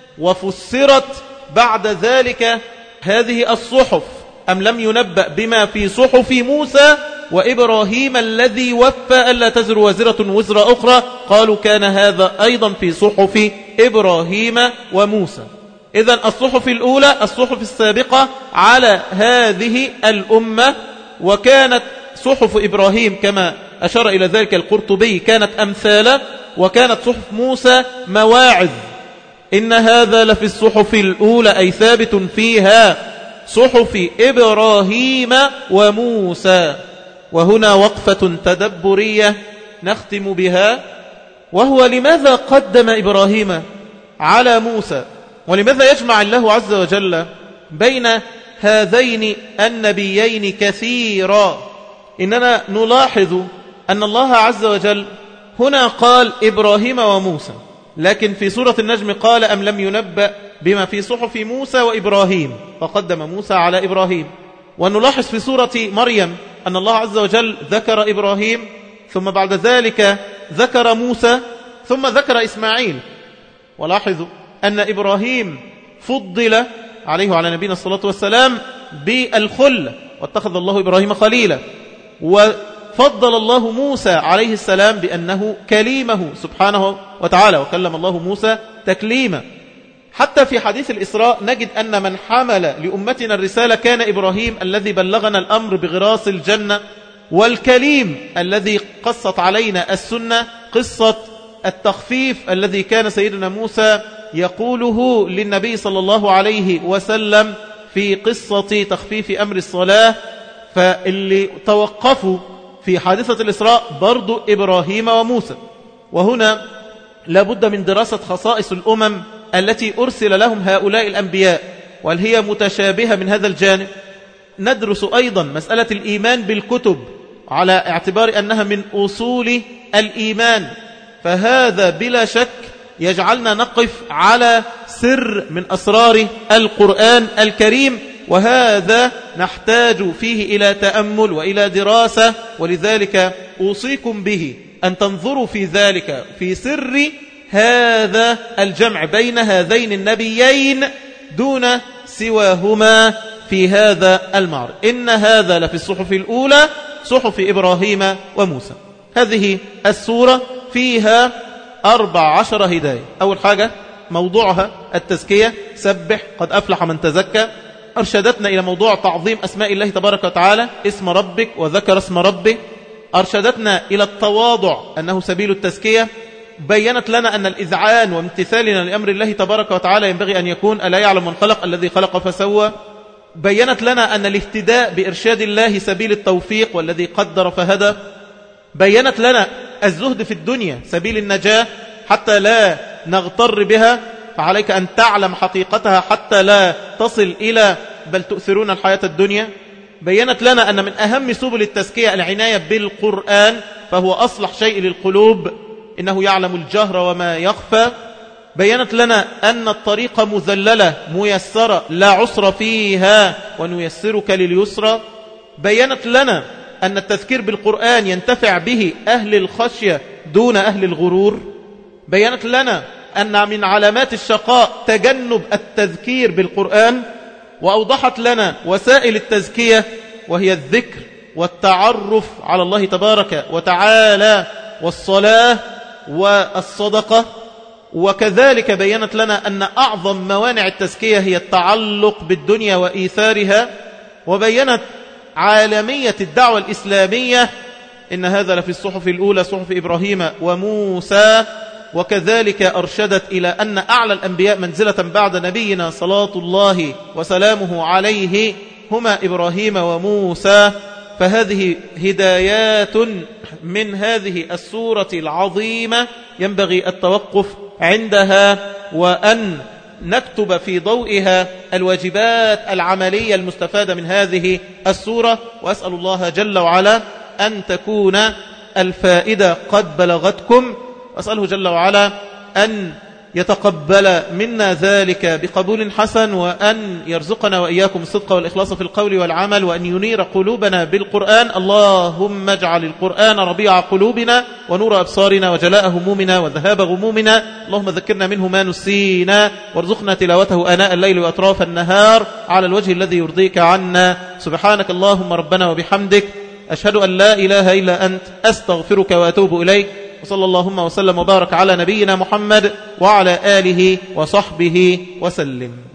وفسرت بعد ذلك هذه الصحف. أم لم ينبأ بما في صحف موسى وإبراهيم الذي وفى ألا تزر وزرة وزر أخرى؟ قالوا كان هذا أيضا في صحف إبراهيم وموسى. إذن الصحف الأولى الصحف السابقة على هذه الأمة، وكانت صحف إبراهيم كما أشار إلى ذلك القرطبي كانت أمثالا، وكانت صحف موسى مواعظ. إن هذا لفي الصحف الأولى أي ثابت فيها صحف إبراهيم وموسى. وهنا وقفة تدبرية نختم بها، وهو لماذا قدم إبراهيم على موسى؟ ولماذا يجمع الله عز وجل بين هذين النبيين كثيرا؟ إننا نلاحظ أن الله عز وجل هنا قال إبراهيم وموسى، لكن في سورة النجم قال: أم لم ينبأ بما في صحف موسى وإبراهيم، فقدم موسى على إبراهيم. ونلاحظ في سورة مريم أن الله عز وجل ذكر إبراهيم، ثم بعد ذلك ذكر موسى، ثم ذكر إسماعيل. ولاحظوا أن إبراهيم فضل عليه وعلى نبينا الصلاة والسلام بالخلة، واتخذ الله إبراهيم خليلا. وفضل الله موسى عليه السلام بأنه كليمه سبحانه وتعالى، وكلم الله موسى تكليما. حتى في حديث الإسراء نجد أن من حمل لأمتنا الرسالة كان إبراهيم الذي بلغنا الأمر بغراس الجنة، والكليم الذي قصت علينا السنة قصة التخفيف الذي كان سيدنا موسى يقوله للنبي صلى الله عليه وسلم في قصة تخفيف أمر الصلاة. فاللي توقفوا في حادثة الإسراء برضو إبراهيم وموسى. وهنا لابد من دراسة خصائص الأمم التي أرسل لهم هؤلاء الأنبياء، وهل هي متشابهة من هذا الجانب. ندرس أيضا مسألة الإيمان بالكتب على اعتبار أنها من أصول الإيمان، فهذا بلا شك يجعلنا نقف على سر من أسرار القرآن الكريم، وهذا نحتاج فيه إلى تأمل وإلى دراسة. ولذلك أوصيكم به أن تنظروا في ذلك في سر هذا الجمع بين هذين النبيين دون سواهما في هذا المعرض. إن هذا لفي الصحف الأولى صحف إبراهيم وموسى. هذه السورة فيها أربع عشر هداية. أول حاجة موضوعها التزكية، سبح قد أفلح من تزكى. أرشدتنا إلى موضوع تعظيم أسماء الله تبارك وتعالى، اسم ربك وذكر اسم ربه. أرشدتنا إلى التواضع أنه سبيل التزكية. بيّنت لنا أن الإذعان وامتثالنا لأمر الله تبارك وتعالى ينبغي أن يكون ألا يعلم من خلق الذي خلق فسوى. بيّنت لنا أن الاهتداء بإرشاد الله سبيل التوفيق والذي قدر فهدى. بيّنت لنا الزهد في الدنيا سبيل النجاة حتى لا نغتر بها، فعليك أن تعلم حقيقتها حتى لا تصل إلى بل تؤثرون الحياة الدنيا. بيّنت لنا أن من أهم سبل التزكية العناية بالقرآن، فهو أصلح شيء للقلوب، إنه يعلم الجهر وما يخفى. بيّنت لنا أن الطريق مذللة ميسرة لا عسر فيها ونيسرك لليسرى. بيّنت لنا أن التذكير بالقرآن ينتفع به أهل الخشية دون أهل الغرور. بيّنت لنا أن من علامات الشقاء تجنب التذكير بالقرآن، وأوضحت لنا وسائل التزكية، وهي الذكر والتعرف على الله تبارك وتعالى والصلاة والصدقة. وكذلك بيّنت لنا أن أعظم موانع التزكية هي التعلق بالدنيا وإيثارها. وبيّنت عالمية الدعوة الإسلامية، إن هذا لفي الصحف الأولى صحف إبراهيم وموسى. وكذلك أرشدت إلى أن أعلى الأنبياء منزلة بعد نبينا صلاة الله وسلامه عليه هما إبراهيم وموسى. فهذه هدايات من هذه السورة العظيمة ينبغي التوقف عندها، وأن نكتب في ضوئها الواجبات العملية المستفادة من هذه السورة. وأسأل الله جل وعلا أن تكون الفائدة قد بلغتكم، وأسأله جل وعلا أن يتقبل منا ذلك بقبول حسن، وأن يرزقنا وإياكم الصدق والإخلاص في القول والعمل، وأن ينير قلوبنا بالقرآن. اللهم اجعل القرآن ربيع قلوبنا ونور أبصارنا وجلاء همومنا وذهاب غمومنا. اللهم ذكرنا منه ما نسينا، وارزقنا تلاوته آناء الليل وأطراف النهار على الوجه الذي يرضيك عنا. سبحانك اللهم ربنا وبحمدك، أشهد أن لا إله إلا أنت، أستغفرك وأتوب إليك. وصلى اللهم وسلم وبارك على نبينا محمد وعلى آله وصحبه وسلم.